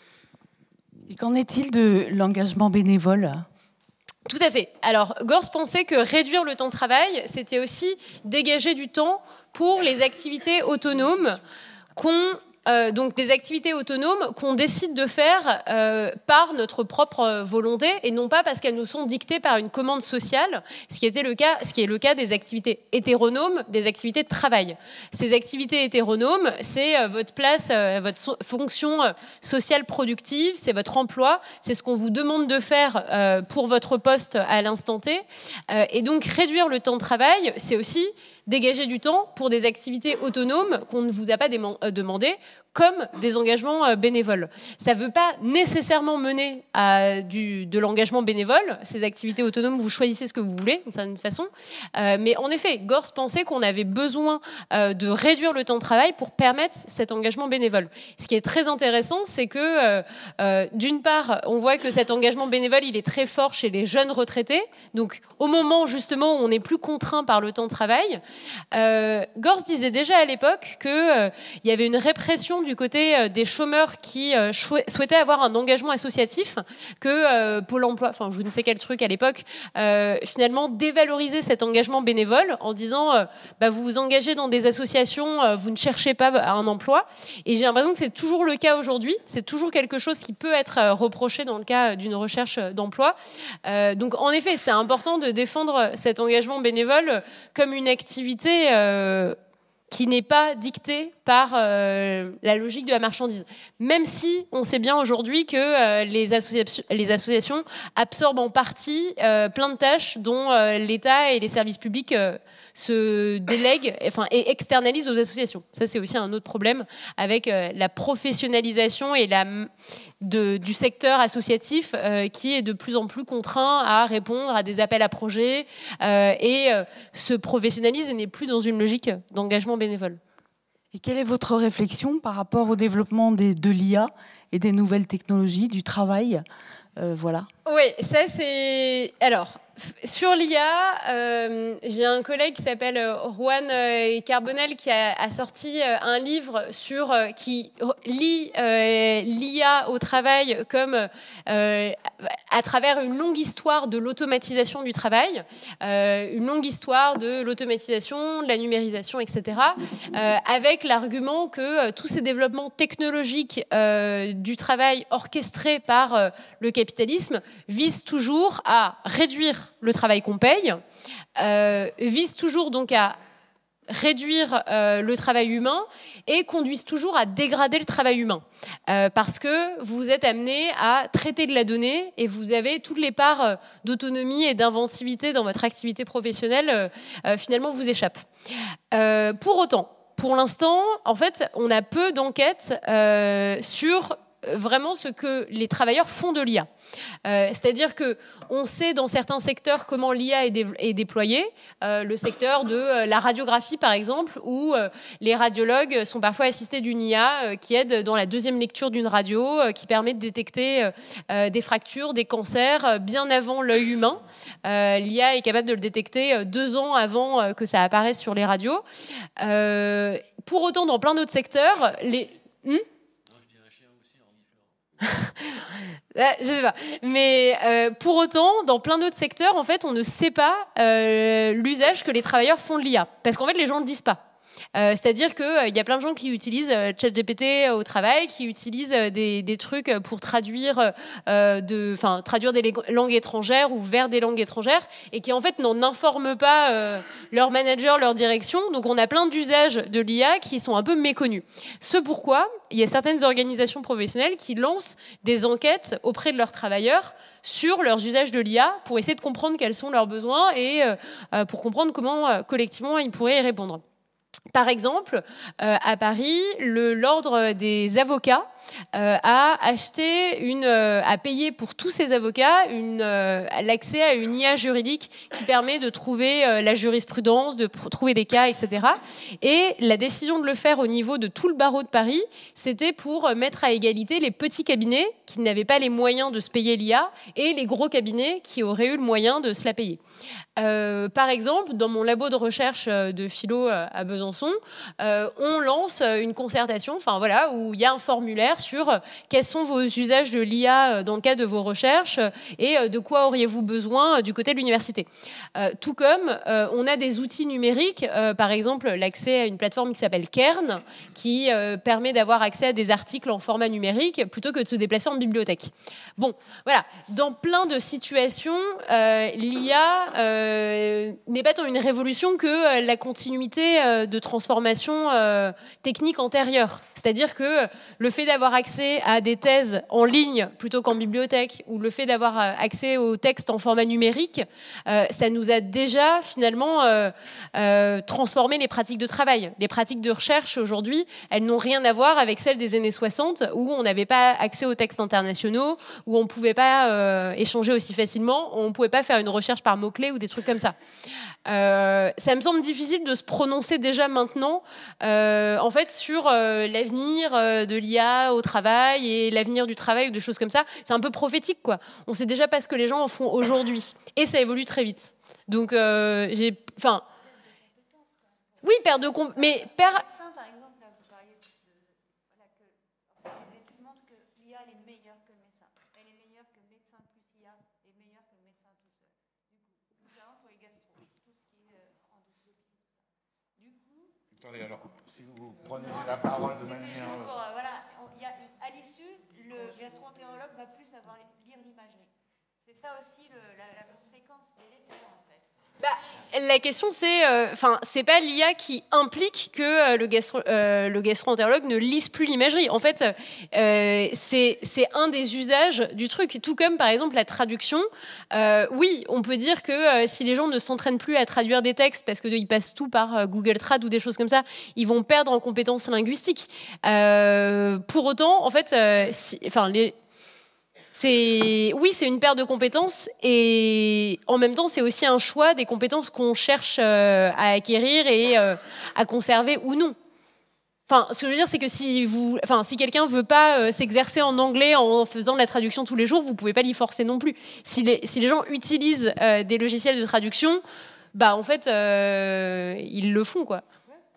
Et qu'en est-il de l'engagement bénévole ? Tout à fait. Alors, Gorce pensait que réduire le temps de travail, c'était aussi dégager du temps pour les activités autonomes qu'on... Euh, donc des activités autonomes qu'on décide de faire euh, par notre propre volonté et non pas parce qu'elles nous sont dictées par une commande sociale, ce qui était le cas, ce qui est le cas des activités hétéronomes, des activités de travail. Ces activités hétéronomes, c'est euh, votre place, euh, votre so- fonction euh, sociale productive, c'est votre emploi, c'est ce qu'on vous demande de faire euh, pour votre poste à l'instant T. Euh, et donc réduire le temps de travail, c'est aussi dégager du temps pour des activités autonomes qu'on ne vous a pas déman- euh, demandé, comme des engagements euh, bénévoles. Ça ne veut pas nécessairement mener à du, de l'engagement bénévole. Ces activités autonomes, vous choisissez ce que vous voulez, d'une certaine façon. Euh, mais en effet, Gorce pensait qu'on avait besoin euh, de réduire le temps de travail pour permettre cet engagement bénévole. Ce qui est très intéressant, c'est que, euh, euh, d'une part, on voit que cet engagement bénévole, il est très fort chez les jeunes retraités. Donc, au moment, justement, où on n'est plus contraint par le temps de travail, Euh, Gorce disait déjà à l'époque qu'il euh, y avait une répression du côté euh, des chômeurs qui euh, chou- souhaitaient avoir un engagement associatif, que euh, Pôle emploi, enfin je ne sais quel truc à l'époque, euh, finalement dévalorisait cet engagement bénévole en disant euh, bah, vous vous engagez dans des associations, euh, vous ne cherchez pas un emploi. Et j'ai l'impression que c'est toujours le cas aujourd'hui, c'est toujours quelque chose qui peut être euh, reproché dans le cas d'une recherche d'emploi. Euh, donc en effet, c'est important de défendre cet engagement bénévole comme une activité Euh, qui n'est pas dictée par euh, la logique de la marchandise. Même si on sait bien aujourd'hui que euh, les, associa- les associations absorbent en partie euh, plein de tâches dont euh, l'État et les services publics euh, se délèguent, enfin, et externalisent aux associations. Ça, c'est aussi un autre problème avec euh, la professionnalisation et la, de, du secteur associatif euh, qui est de plus en plus contraint à répondre à des appels à projets euh, et euh, se professionnalise et n'est plus dans une logique d'engagement bénévole. Et quelle est votre réflexion par rapport au développement des, de l'I A et des nouvelles technologies, du travail euh, voilà. Oui, ça c'est... Alors, sur l'I A, euh, j'ai un collègue qui s'appelle Juan euh, Carbonell qui a, a sorti euh, un livre sur, euh, qui lie euh, l'I A au travail comme euh, à travers une longue histoire de l'automatisation du travail, euh, une longue histoire de l'automatisation, de la numérisation, et cetera, euh, avec l'argument que euh, tous ces développements technologiques euh, du travail orchestrés par euh, le capitalisme visent toujours à réduire le travail qu'on paye, euh, visent toujours donc à réduire euh, le travail humain et conduisent toujours à dégrader le travail humain. Euh, parce que vous êtes amené à traiter de la donnée et vous avez toutes les parts euh, d'autonomie et d'inventivité dans votre activité professionnelle euh, euh, finalement vous échappent. Euh, pour autant, pour l'instant, en fait, on a peu d'enquêtes euh, sur vraiment ce que les travailleurs font de l'I A. Euh, c'est-à-dire qu'on sait dans certains secteurs comment l'I A est, dé- est déployée. Euh, le secteur de euh, la radiographie, par exemple, où euh, les radiologues sont parfois assistés d'une I A euh, qui aide dans la deuxième lecture d'une radio, euh, qui permet de détecter euh, euh, des fractures, des cancers, euh, bien avant l'œil humain. Euh, L'I A est capable de le détecter euh, deux ans avant euh, que ça apparaisse sur les radios. Euh, pour autant, dans plein d'autres secteurs, les... Hmm je sais pas. Mais euh, pour autant, dans plein d'autres secteurs, en fait, on ne sait pas euh, l'usage que les travailleurs font de l'I A. Parce qu'en fait, les gens ne le disent pas. Euh, c'est-à-dire qu'il euh, y a plein de gens qui utilisent euh, ChatGPT au travail, qui utilisent euh, des, des trucs pour traduire, euh, de, enfin, traduire des langues étrangères ou vers des langues étrangères, et qui en fait n'en informent pas euh, leur manager, leur direction. Donc on a plein d'usages de l'I A qui sont un peu méconnus. Ce pourquoi il y a certaines organisations professionnelles qui lancent des enquêtes auprès de leurs travailleurs sur leurs usages de l'I A pour essayer de comprendre quels sont leurs besoins et euh, pour comprendre comment euh, collectivement ils pourraient y répondre. Par exemple, euh, à Paris, le, l'ordre des avocats euh, a acheté une, euh, a payé pour tous ses avocats une, euh, l'accès à une I A juridique qui permet de trouver euh, la jurisprudence, de pr- trouver des cas, et cetera. Et la décision de le faire au niveau de tout le barreau de Paris, c'était pour mettre à égalité les petits cabinets qui n'avaient pas les moyens de se payer l'I A et les gros cabinets qui auraient eu le moyen de se la payer. Euh, par exemple, dans mon labo de recherche de philo à Besançon, euh, on lance une concertation, enfin voilà, où il y a un formulaire sur quels sont vos usages de l'I A dans le cadre de vos recherches et de quoi auriez-vous besoin du côté de l'université. Euh, tout comme euh, on a des outils numériques, euh, par exemple l'accès à une plateforme qui s'appelle Kern, qui euh, permet d'avoir accès à des articles en format numérique plutôt que de se déplacer en bibliothèque. Bon, voilà, dans plein de situations, euh, l'I A Euh, n'est pas tant une révolution que euh, la continuité euh, de transformation euh, technique antérieure. C'est-à-dire que le fait d'avoir accès à des thèses en ligne plutôt qu'en bibliothèque, ou le fait d'avoir accès aux textes en format numérique, euh, ça nous a déjà finalement euh, euh, transformé les pratiques de travail. Les pratiques de recherche aujourd'hui, elles n'ont rien à voir avec celles des années soixante, où on n'avait pas accès aux textes internationaux, où on ne pouvait pas euh, échanger aussi facilement, on ne pouvait pas faire une recherche par mots-clés ou des trucs comme ça. Euh, ça me semble difficile de se prononcer déjà maintenant euh, en fait sur euh, l'avenir euh, de l'I A au travail et l'avenir du travail ou des choses comme ça. C'est un peu prophétique, quoi. On sait déjà pas ce que les gens en font aujourd'hui et ça évolue très vite. Donc euh, j'ai, enfin, oui, perte de comp- mais perte. Attendez, alors, si vous prenez la parole de manière... C'était juste pour, euh, voilà, on, y a, à l'issue, le gastro-entérologue va plus savoir lire l'imagerie. C'est ça aussi le, la, la conséquence délétère, en fait. Bah, la question, c'est, enfin, euh, c'est pas l'I A qui implique que euh, le, gastro, euh, le gastro-entérologue ne lise plus l'imagerie. En fait, euh, c'est, c'est un des usages du truc. Tout comme, par exemple, la traduction. Euh, oui, on peut dire que euh, si les gens ne s'entraînent plus à traduire des textes parce que ils passent tout par euh, Google Trad ou des choses comme ça, ils vont perdre en compétences linguistiques. Euh, pour autant, en fait, euh, si, enfin, les C'est, oui, c'est une perte de compétences et en même temps, c'est aussi un choix des compétences qu'on cherche euh, à acquérir et euh, à conserver ou non. Enfin, ce que je veux dire, c'est que si vous, enfin, si quelqu'un veut pas euh, s'exercer en anglais en faisant de la traduction tous les jours, vous pouvez pas l'y forcer non plus. Si les, si les gens utilisent euh, des logiciels de traduction, bah en fait, euh, ils le font, quoi.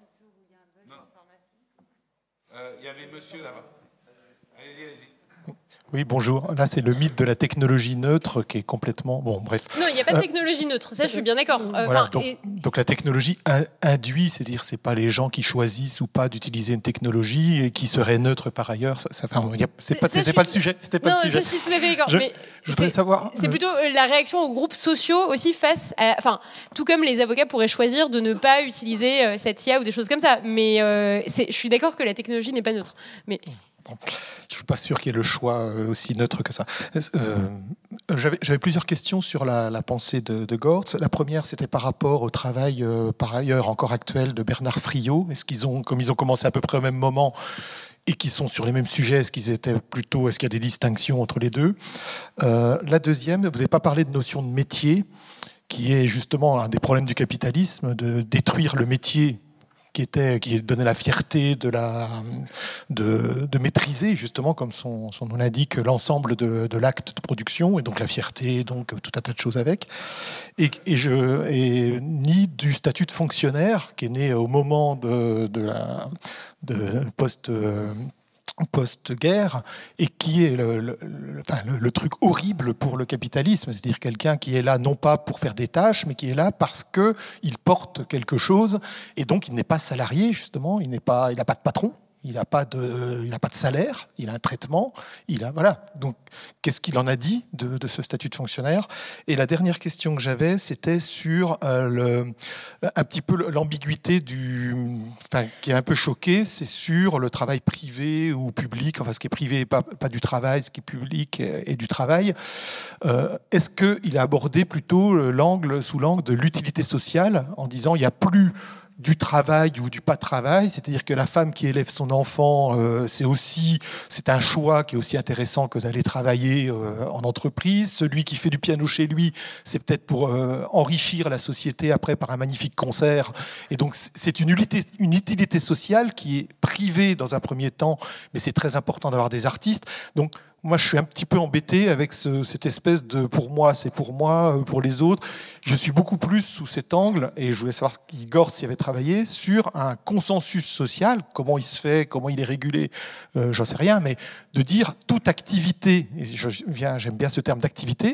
Il euh, y avait monsieur là-bas. Allez-y, allez-y. Oui, bonjour. Là, c'est le mythe de la technologie neutre qui est complètement... Bon, bref. Non, il n'y a pas de technologie neutre. Ça, je suis bien d'accord. Euh, voilà, donc, et... donc la technologie induit, c'est-à-dire c'est pas les gens qui choisissent ou pas d'utiliser une technologie et qui seraient neutres par ailleurs. Ça, ça, enfin, y a, c'est pas, c'était pas le sujet. C'était pas non, le sujet. Ça, je suis tout à fait d'accord. Je, mais je voudrais c'est, savoir. C'est plutôt la réaction aux groupes sociaux aussi face à, enfin, tout comme les avocats pourraient choisir de ne pas utiliser euh, cette I A ou des choses comme ça. Mais euh, c'est, je suis d'accord que la technologie n'est pas neutre. Mais Bon, je ne suis pas sûr qu'il y ait le choix aussi neutre que ça. Euh, j'avais, j'avais plusieurs questions sur la, la pensée de, de Gortz. La première, c'était par rapport au travail, euh, par ailleurs, encore actuel, de Bernard Friot. Est-ce qu'ils ont, comme ils ont commencé à peu près au même moment et qui sont sur les mêmes sujets, est-ce qu'ils étaient plutôt, est-ce qu'il y a des distinctions entre les deux? euh, La deuxième, vous n'avez pas parlé de notion de métier, qui est justement un des problèmes du capitalisme, de détruire le métier qui était, qui donnait la fierté de, la, de, de maîtriser, justement, comme son, son nom l'indique, l'ensemble de, de l'acte de production, et donc la fierté, donc tout un tas de choses avec. Et, et, je, et ni du statut de fonctionnaire, qui est né au moment de, de la de post, post-guerre et qui est le, le, le, enfin, le, le truc horrible pour le capitalisme, c'est-à-dire quelqu'un qui est là non pas pour faire des tâches, mais qui est là parce qu'il porte quelque chose et donc il n'est pas salarié justement, il n'est pas, il n'a pas de patron. Il n'a pas de, il n'a pas de salaire, il a un traitement, il a voilà. Donc, qu'est-ce qu'il en a dit de, de ce statut de fonctionnaire? Et la dernière question que j'avais, c'était sur euh, le, un petit peu l'ambiguïté du, enfin, qui est un peu choqué, c'est sur le travail privé ou public. Enfin, ce qui est privé, pas, pas du travail, ce qui est public est, est du travail. Euh, est-ce qu'il a abordé plutôt l'angle sous l'angle de l'utilité sociale en disant il n'y a plus du travail ou du pas travail, c'est-à-dire que la femme qui élève son enfant, euh, c'est aussi, c'est un choix qui est aussi intéressant que d'aller travailler euh, en entreprise. Celui qui fait du piano chez lui, c'est peut-être pour euh, enrichir la société après par un magnifique concert. Et donc c'est une utilité, une utilité sociale qui est privée dans un premier temps, mais c'est très important d'avoir des artistes. Donc moi, je suis un petit peu embêté avec ce, cette espèce de « pour moi, c'est pour moi, pour les autres ». Je suis beaucoup plus sous cet angle, et je voulais savoir ce qui Gortz y avait travaillé, sur un consensus social, comment il se fait, comment il est régulé, euh, j'en sais rien, mais de dire toute activité, et je viens, j'aime bien ce terme d'activité,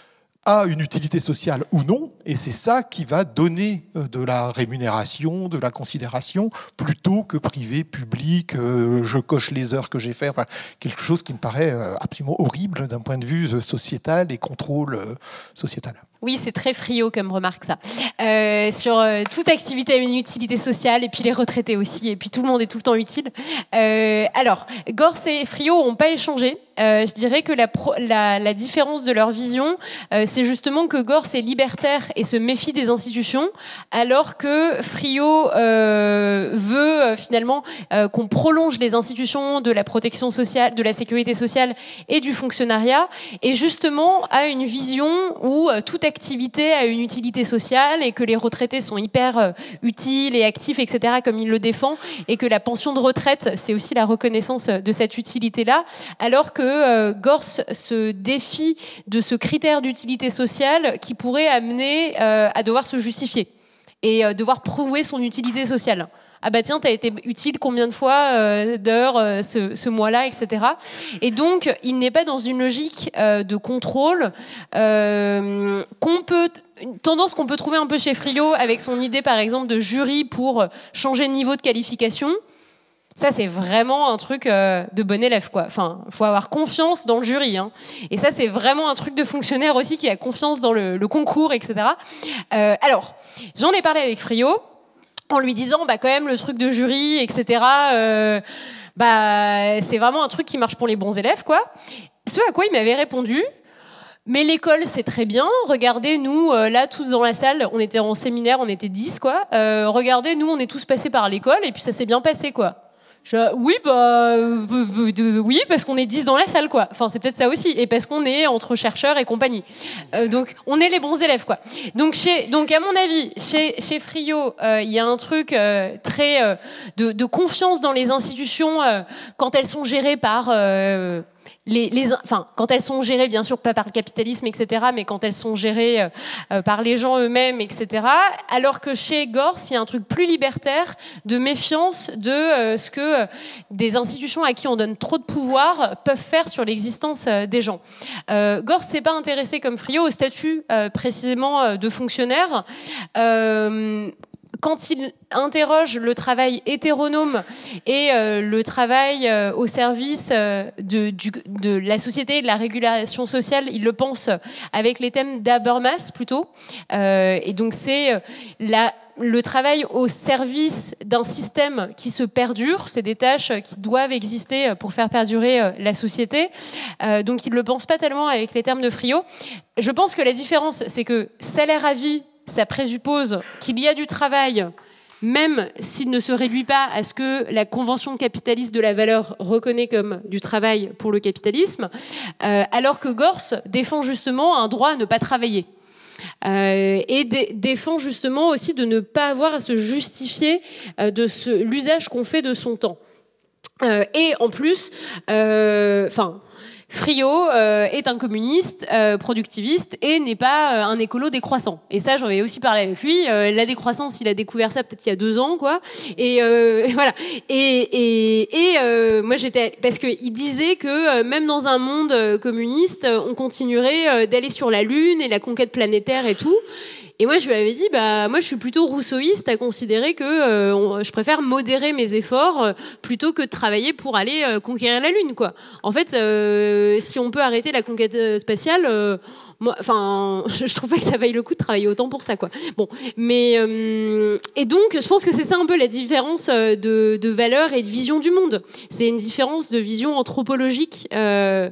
a une utilité sociale ou non, et c'est ça qui va donner de la rémunération, de la considération, plutôt que privé, public, euh, je coche les heures que j'ai fait, enfin, quelque chose qui me paraît absolument horrible d'un point de vue sociétal et contrôle sociétal. Oui, c'est très Friot comme remarque, ça. Euh, sur euh, toute activité a une utilité sociale, et puis les retraités aussi, et puis tout le monde est tout le temps utile. Euh, alors, Gortz et Friot n'ont pas échangé. Euh, je dirais que la, pro, la, la différence de leur vision, euh, c'est justement que Gortz est libertaire et se méfie des institutions, alors que Friot euh, veut euh, finalement euh, qu'on prolonge les institutions de la protection sociale, de la sécurité sociale et du fonctionnariat, et justement a une vision où euh, toute activité a une utilité sociale et que les retraités sont hyper euh, utiles et actifs, et cetera, comme il le défend, et que la pension de retraite, c'est aussi la reconnaissance de cette utilité-là, alors que euh, Gortz se défie de ce critère d'utilité sociale qui pourrait amener euh, à devoir se justifier et euh, devoir prouver son utilité sociale. Ah bah tiens, t'as été utile combien de fois euh, d'heures euh, ce, ce mois-là, et cetera. Et donc, il n'est pas dans une logique euh, de contrôle euh, qu'on peut, une tendance qu'on peut trouver un peu chez Friot avec son idée, par exemple, de jury pour changer de niveau de qualification. Ça, c'est vraiment un truc euh, de bon élève, quoi. Enfin, il faut avoir confiance dans le jury, hein. Et ça, c'est vraiment un truc de fonctionnaire aussi qui a confiance dans le, le concours, et cetera. Euh, alors, j'en ai parlé avec Friot, en lui disant, bah, quand même, le truc de jury, et cetera, euh, bah, c'est vraiment un truc qui marche pour les bons élèves, quoi. Ce à quoi il m'avait répondu, mais l'école, c'est très bien. Regardez, nous, euh, là, tous dans la salle, on était en séminaire, on était dix, quoi. Euh, regardez, nous, on est tous passés par l'école, et puis ça s'est bien passé, quoi. Je, oui, bah, euh, euh, oui, parce qu'on est dix dans la salle, quoi. Enfin, c'est peut-être ça aussi, et parce qu'on est entre chercheurs et compagnie. Euh, donc, on est les bons élèves, quoi. Donc, chez, donc à mon avis, chez, chez Friot, il euh, y a un truc euh, très euh, de, de confiance dans les institutions euh, quand elles sont gérées par euh, Les, les, enfin, quand elles sont gérées, bien sûr, pas par le capitalisme, et cetera, mais quand elles sont gérées euh, par les gens eux-mêmes, et cetera. Alors que chez Gortz, il y a un truc plus libertaire de méfiance de euh, ce que euh, des institutions à qui on donne trop de pouvoir peuvent faire sur l'existence euh, des gens. Euh, Gortz s'est pas intéressé comme Friot au statut euh, précisément euh, de fonctionnaire. Euh, Quand il interroge le travail hétéronome et euh, le travail euh, au service euh, de, du, de la société et de la régulation sociale, il le pense avec les thèmes d'Habermas plutôt. Euh, et donc c'est euh, la, le travail au service d'un système qui se perdure. C'est des tâches qui doivent exister pour faire perdurer euh, la société. Euh, donc il ne le pense pas tellement avec les termes de Friot. Je pense que la différence, c'est que salaire à vie, ça présuppose qu'il y a du travail, même s'il ne se réduit pas à ce que la convention capitaliste de la valeur reconnaît comme du travail pour le capitalisme, euh, alors que Gortz défend justement un droit à ne pas travailler. Euh, et dé- défend justement aussi de ne pas avoir à se justifier euh, de ce, l'usage qu'on fait de son temps. Euh, et en plus, enfin... Euh, Friot euh, est un communiste euh, productiviste et n'est pas euh, un écolo décroissant. Et ça, j'en ai aussi parlé avec lui. Euh, la décroissance, il a découvert ça peut-être il y a deux ans, quoi. Et euh, voilà. Et, et, et euh, moi, j'étais parce que il disait que euh, même dans un monde euh, communiste, on continuerait euh, d'aller sur la Lune et la conquête planétaire et tout. Et moi, je lui avais dit, bah, moi, je suis plutôt rousseauiste à considérer que euh, on, je préfère modérer mes efforts euh, plutôt que de travailler pour aller euh, conquérir la Lune, quoi. En fait, euh, si on peut arrêter la conquête spatiale, euh, moi, enfin, je trouve pas que ça vaille le coup de travailler autant pour ça, quoi. Bon, mais euh, et donc, je pense que c'est ça un peu la différence de, de valeur et de vision du monde. C'est une différence de vision anthropologique euh,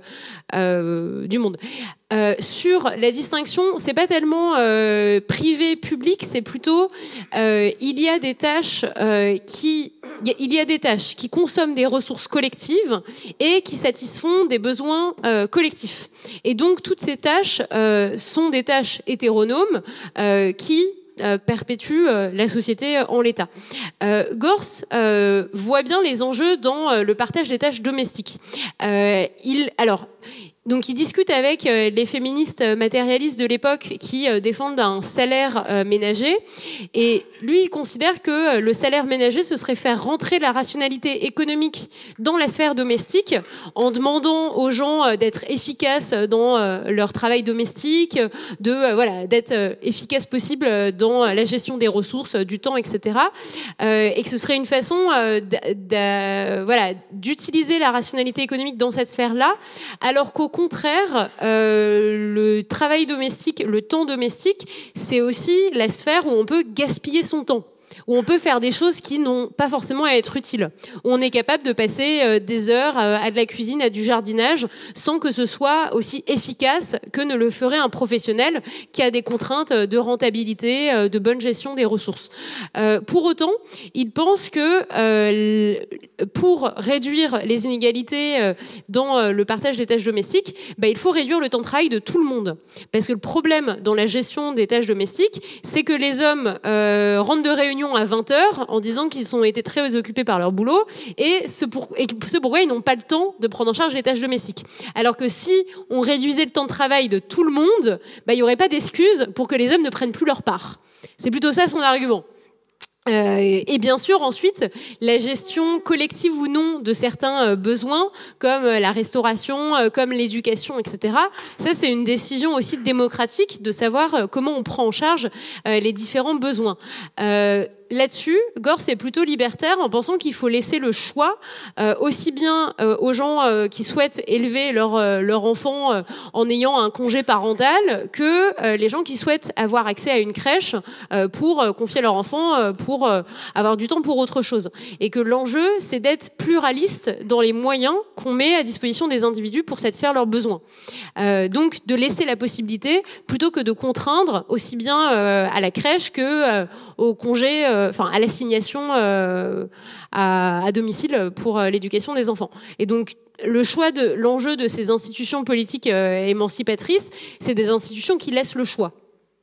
euh, du monde. Euh, sur la distinction, c'est pas tellement euh, privé-public, c'est plutôt euh, il y a des tâches euh, qui il y a des tâches qui consomment des ressources collectives et qui satisfont des besoins euh, collectifs. Et donc toutes ces tâches euh, sont des tâches hétéronomes euh, qui Euh, perpétue euh, la société en l'état. Euh, Gors euh, voit bien les enjeux dans euh, le partage des tâches domestiques. Euh, il, alors, donc il discute avec euh, les féministes matérialistes de l'époque qui euh, défendent un salaire euh, ménager, et lui il considère que euh, le salaire ménager ce serait faire rentrer la rationalité économique dans la sphère domestique en demandant aux gens euh, d'être efficaces dans euh, leur travail domestique, de euh, voilà d'être euh, efficace possible dans la gestion des ressources, du temps, et cetera. Euh, et que ce serait une façon euh, d', d', voilà, d'utiliser la rationalité économique dans cette sphère-là, alors qu'au contraire, euh, le travail domestique, le temps domestique, c'est aussi la sphère où on peut gaspiller son temps, où on peut faire des choses qui n'ont pas forcément à être utiles. Où on est capable de passer euh, des heures euh, à de la cuisine, à du jardinage, sans que ce soit aussi efficace que ne le ferait un professionnel qui a des contraintes de rentabilité, euh, de bonne gestion des ressources. Euh, pour autant, il pense que euh, pour réduire les inégalités euh, dans euh, le partage des tâches domestiques, bah, il faut réduire le temps de travail de tout le monde. Parce que le problème dans la gestion des tâches domestiques, c'est que les hommes euh, rentrent de réunion à vingt heures en disant qu'ils ont été très occupés par leur boulot et ce, pour, et ce pourquoi ils n'ont pas le temps de prendre en charge les tâches domestiques. Alors que si on réduisait le temps de travail de tout le monde, bah, il n'y aurait pas d'excuse pour que les hommes ne prennent plus leur part. C'est plutôt ça son argument. Euh, et bien sûr, ensuite, la gestion collective ou non de certains euh, besoins, comme euh, la restauration, euh, comme l'éducation, et cetera. Ça, c'est une décision aussi démocratique de savoir euh, comment on prend en charge euh, les différents besoins. Euh, Là-dessus, Gors est plutôt libertaire en pensant qu'il faut laisser le choix euh, aussi bien euh, aux gens euh, qui souhaitent élever leur, euh, leur enfant euh, en ayant un congé parental que euh, les gens qui souhaitent avoir accès à une crèche euh, pour euh, confier leur enfant euh, pour euh, avoir du temps pour autre chose. Et que l'enjeu, c'est d'être pluraliste dans les moyens qu'on met à disposition des individus pour satisfaire leurs besoins. Euh, donc, de laisser la possibilité plutôt que de contraindre aussi bien euh, à la crèche que euh, au congé euh, enfin à l'assignation euh, à, à domicile pour euh, l'éducation des enfants. Et donc le choix de l'enjeu de ces institutions politiques euh, émancipatrices, c'est des institutions qui laissent le choix.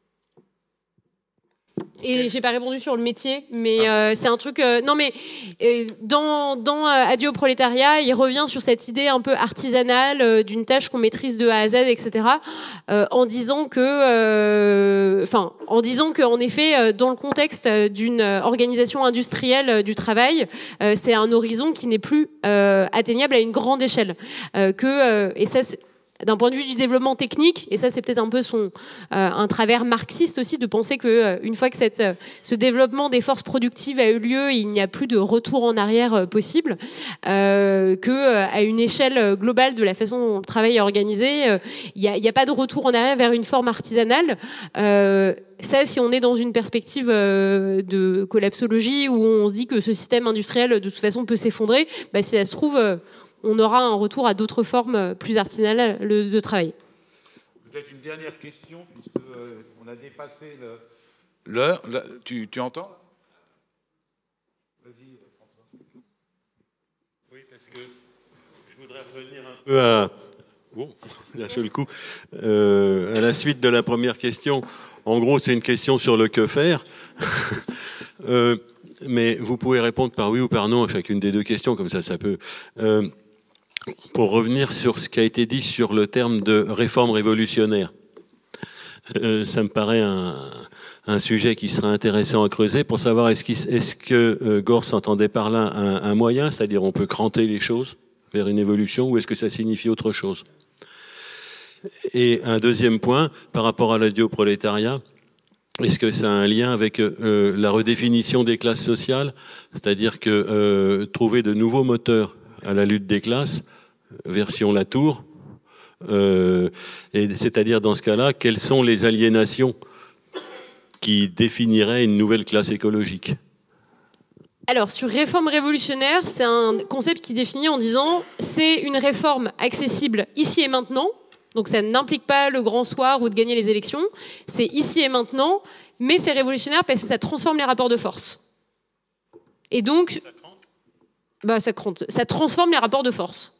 Et j'ai pas répondu sur le métier, mais euh, c'est un truc. Euh, non, mais euh, dans dans euh, Adieu au prolétariat, il revient sur cette idée un peu artisanale euh, d'une tâche qu'on maîtrise de A à Z, et cetera. Euh, en disant que, enfin, euh, en disant que, en effet, euh, dans le contexte d'une organisation industrielle euh, du travail, euh, c'est un horizon qui n'est plus euh, atteignable à une grande échelle. Euh, que euh, et ça. C'est, d'un point de vue du développement technique, et ça c'est peut-être un peu son, euh, un travers marxiste aussi, de penser que euh, une fois que cette, euh, ce développement des forces productives a eu lieu, il n'y a plus de retour en arrière euh, possible, euh, que euh, à une échelle globale de la façon dont le travail est organisé, euh, il n'y a, a pas de retour en arrière vers une forme artisanale. Euh, Ça, si on est dans une perspective euh, de collapsologie où on se dit que ce système industriel de toute façon peut s'effondrer, bah, si ça se trouve, euh, on aura un retour à d'autres formes plus artisanales de travail. Peut-être une dernière question, puisqu'on euh, a dépassé le, l'heure. Tu, tu entends? Vas-y, François. Oui, parce que je voudrais revenir un peu à... Bon, d'un seul coup, euh, à la suite de la première question. En gros, c'est une question sur le que faire. euh, mais vous pouvez répondre par oui ou par non à chacune des deux questions, comme ça, ça peut... Euh, pour revenir sur ce qui a été dit sur le terme de réforme révolutionnaire. Euh, ça me paraît un, un sujet qui serait intéressant à creuser pour savoir est-ce, qu'il, est-ce que euh, Gors entendait par là un, un moyen, c'est-à-dire on peut cranter les choses vers une évolution, ou est-ce que ça signifie autre chose? Et un deuxième point, par rapport à l'adioprolétariat, est-ce que ça a un lien avec euh, la redéfinition des classes sociales? C'est-à-dire que euh, trouver de nouveaux moteurs à la lutte des classes, version Latour, euh, et c'est-à-dire dans ce cas-là, quelles sont les aliénations qui définiraient une nouvelle classe écologique? Alors, sur réforme révolutionnaire, c'est un concept qui définit en disant c'est une réforme accessible ici et maintenant. Donc ça n'implique pas le grand soir ou de gagner les élections. C'est ici et maintenant, mais c'est révolutionnaire parce que ça transforme les rapports de force. Et donc, bah, ça, ça transforme les rapports de force.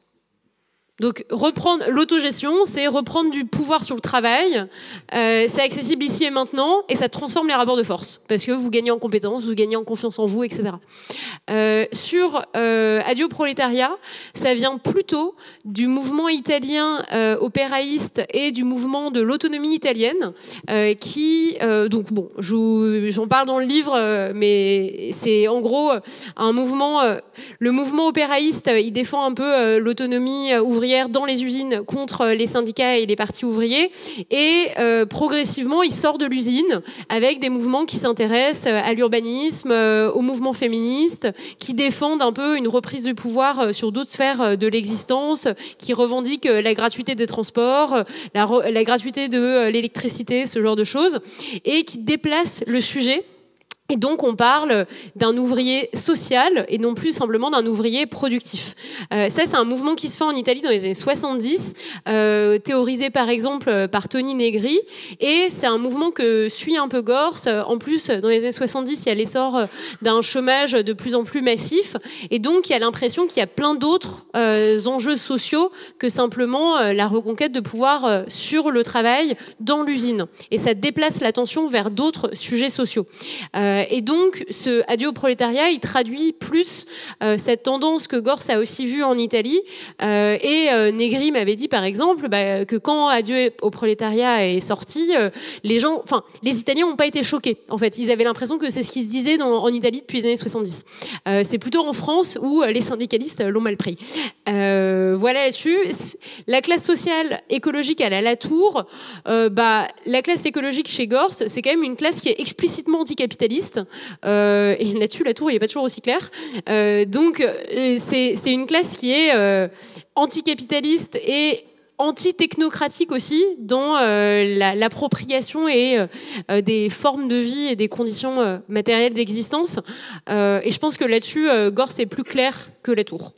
Donc reprendre l'autogestion, c'est reprendre du pouvoir sur le travail, euh, c'est accessible ici et maintenant, et ça transforme les rapports de force, parce que vous gagnez en compétences, vous gagnez en confiance en vous, et cetera. Euh, sur euh, Adieu prolétariat, ça vient plutôt du mouvement italien euh, opéraïste et du mouvement de l'autonomie italienne, euh, qui, euh, donc bon, je, j'en parle dans le livre, euh, mais c'est en gros un mouvement, euh, le mouvement opéraïste, euh, il défend un peu euh, l'autonomie euh, ouvrière dans les usines contre les syndicats et les partis ouvriers, et euh, progressivement il sort de l'usine avec des mouvements qui s'intéressent à l'urbanisme, euh, au mouvement féministe, qui défendent un peu une reprise du pouvoir sur d'autres sphères de l'existence, qui revendiquent la gratuité des transports, la, la gratuité de l'électricité, ce genre de choses, et qui déplacent le sujet. Et donc on parle d'un ouvrier social et non plus simplement d'un ouvrier productif. Euh, ça, c'est un mouvement qui se fait en Italie dans les années soixante-dix, euh, théorisé par exemple par Toni Negri, et c'est un mouvement que suit un peu Gors. En plus, dans les années soixante-dix, il y a l'essor d'un chômage de plus en plus massif, et donc il y a l'impression qu'il y a plein d'autres euh, enjeux sociaux que simplement euh, la reconquête de pouvoir euh, sur le travail dans l'usine. Et ça déplace l'attention vers d'autres sujets sociaux. Euh, Et donc, ce Adieu au prolétariat, il traduit plus euh, cette tendance que Gors a aussi vue en Italie. Euh, et euh, Negri m'avait dit, par exemple, bah, que quand Adieu au prolétariat est sorti, euh, les gens, enfin, les Italiens n'ont pas été choqués. En fait, ils avaient l'impression que c'est ce qui se disait dans, en Italie depuis les années soixante-dix. Euh, c'est plutôt en France où les syndicalistes l'ont mal pris. Euh, voilà là-dessus. La classe sociale écologique à la Latour, euh, bah, la classe écologique chez Gors, c'est quand même une classe qui est explicitement anticapitaliste. Euh, et là-dessus, la tour, il n'est pas toujours aussi clair. Euh, donc, c'est, c'est une classe qui est euh, anticapitaliste et anti-technocratique aussi dans euh, la, l'appropriation et euh, des formes de vie et des conditions euh, matérielles d'existence. Euh, et je pense que là-dessus, euh, Gors est plus clair que la tour.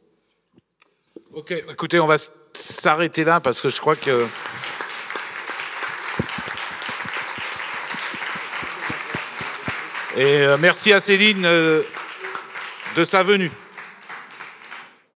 Ok, écoutez, on va s'arrêter là parce que je crois que... Et merci à Céline de sa venue.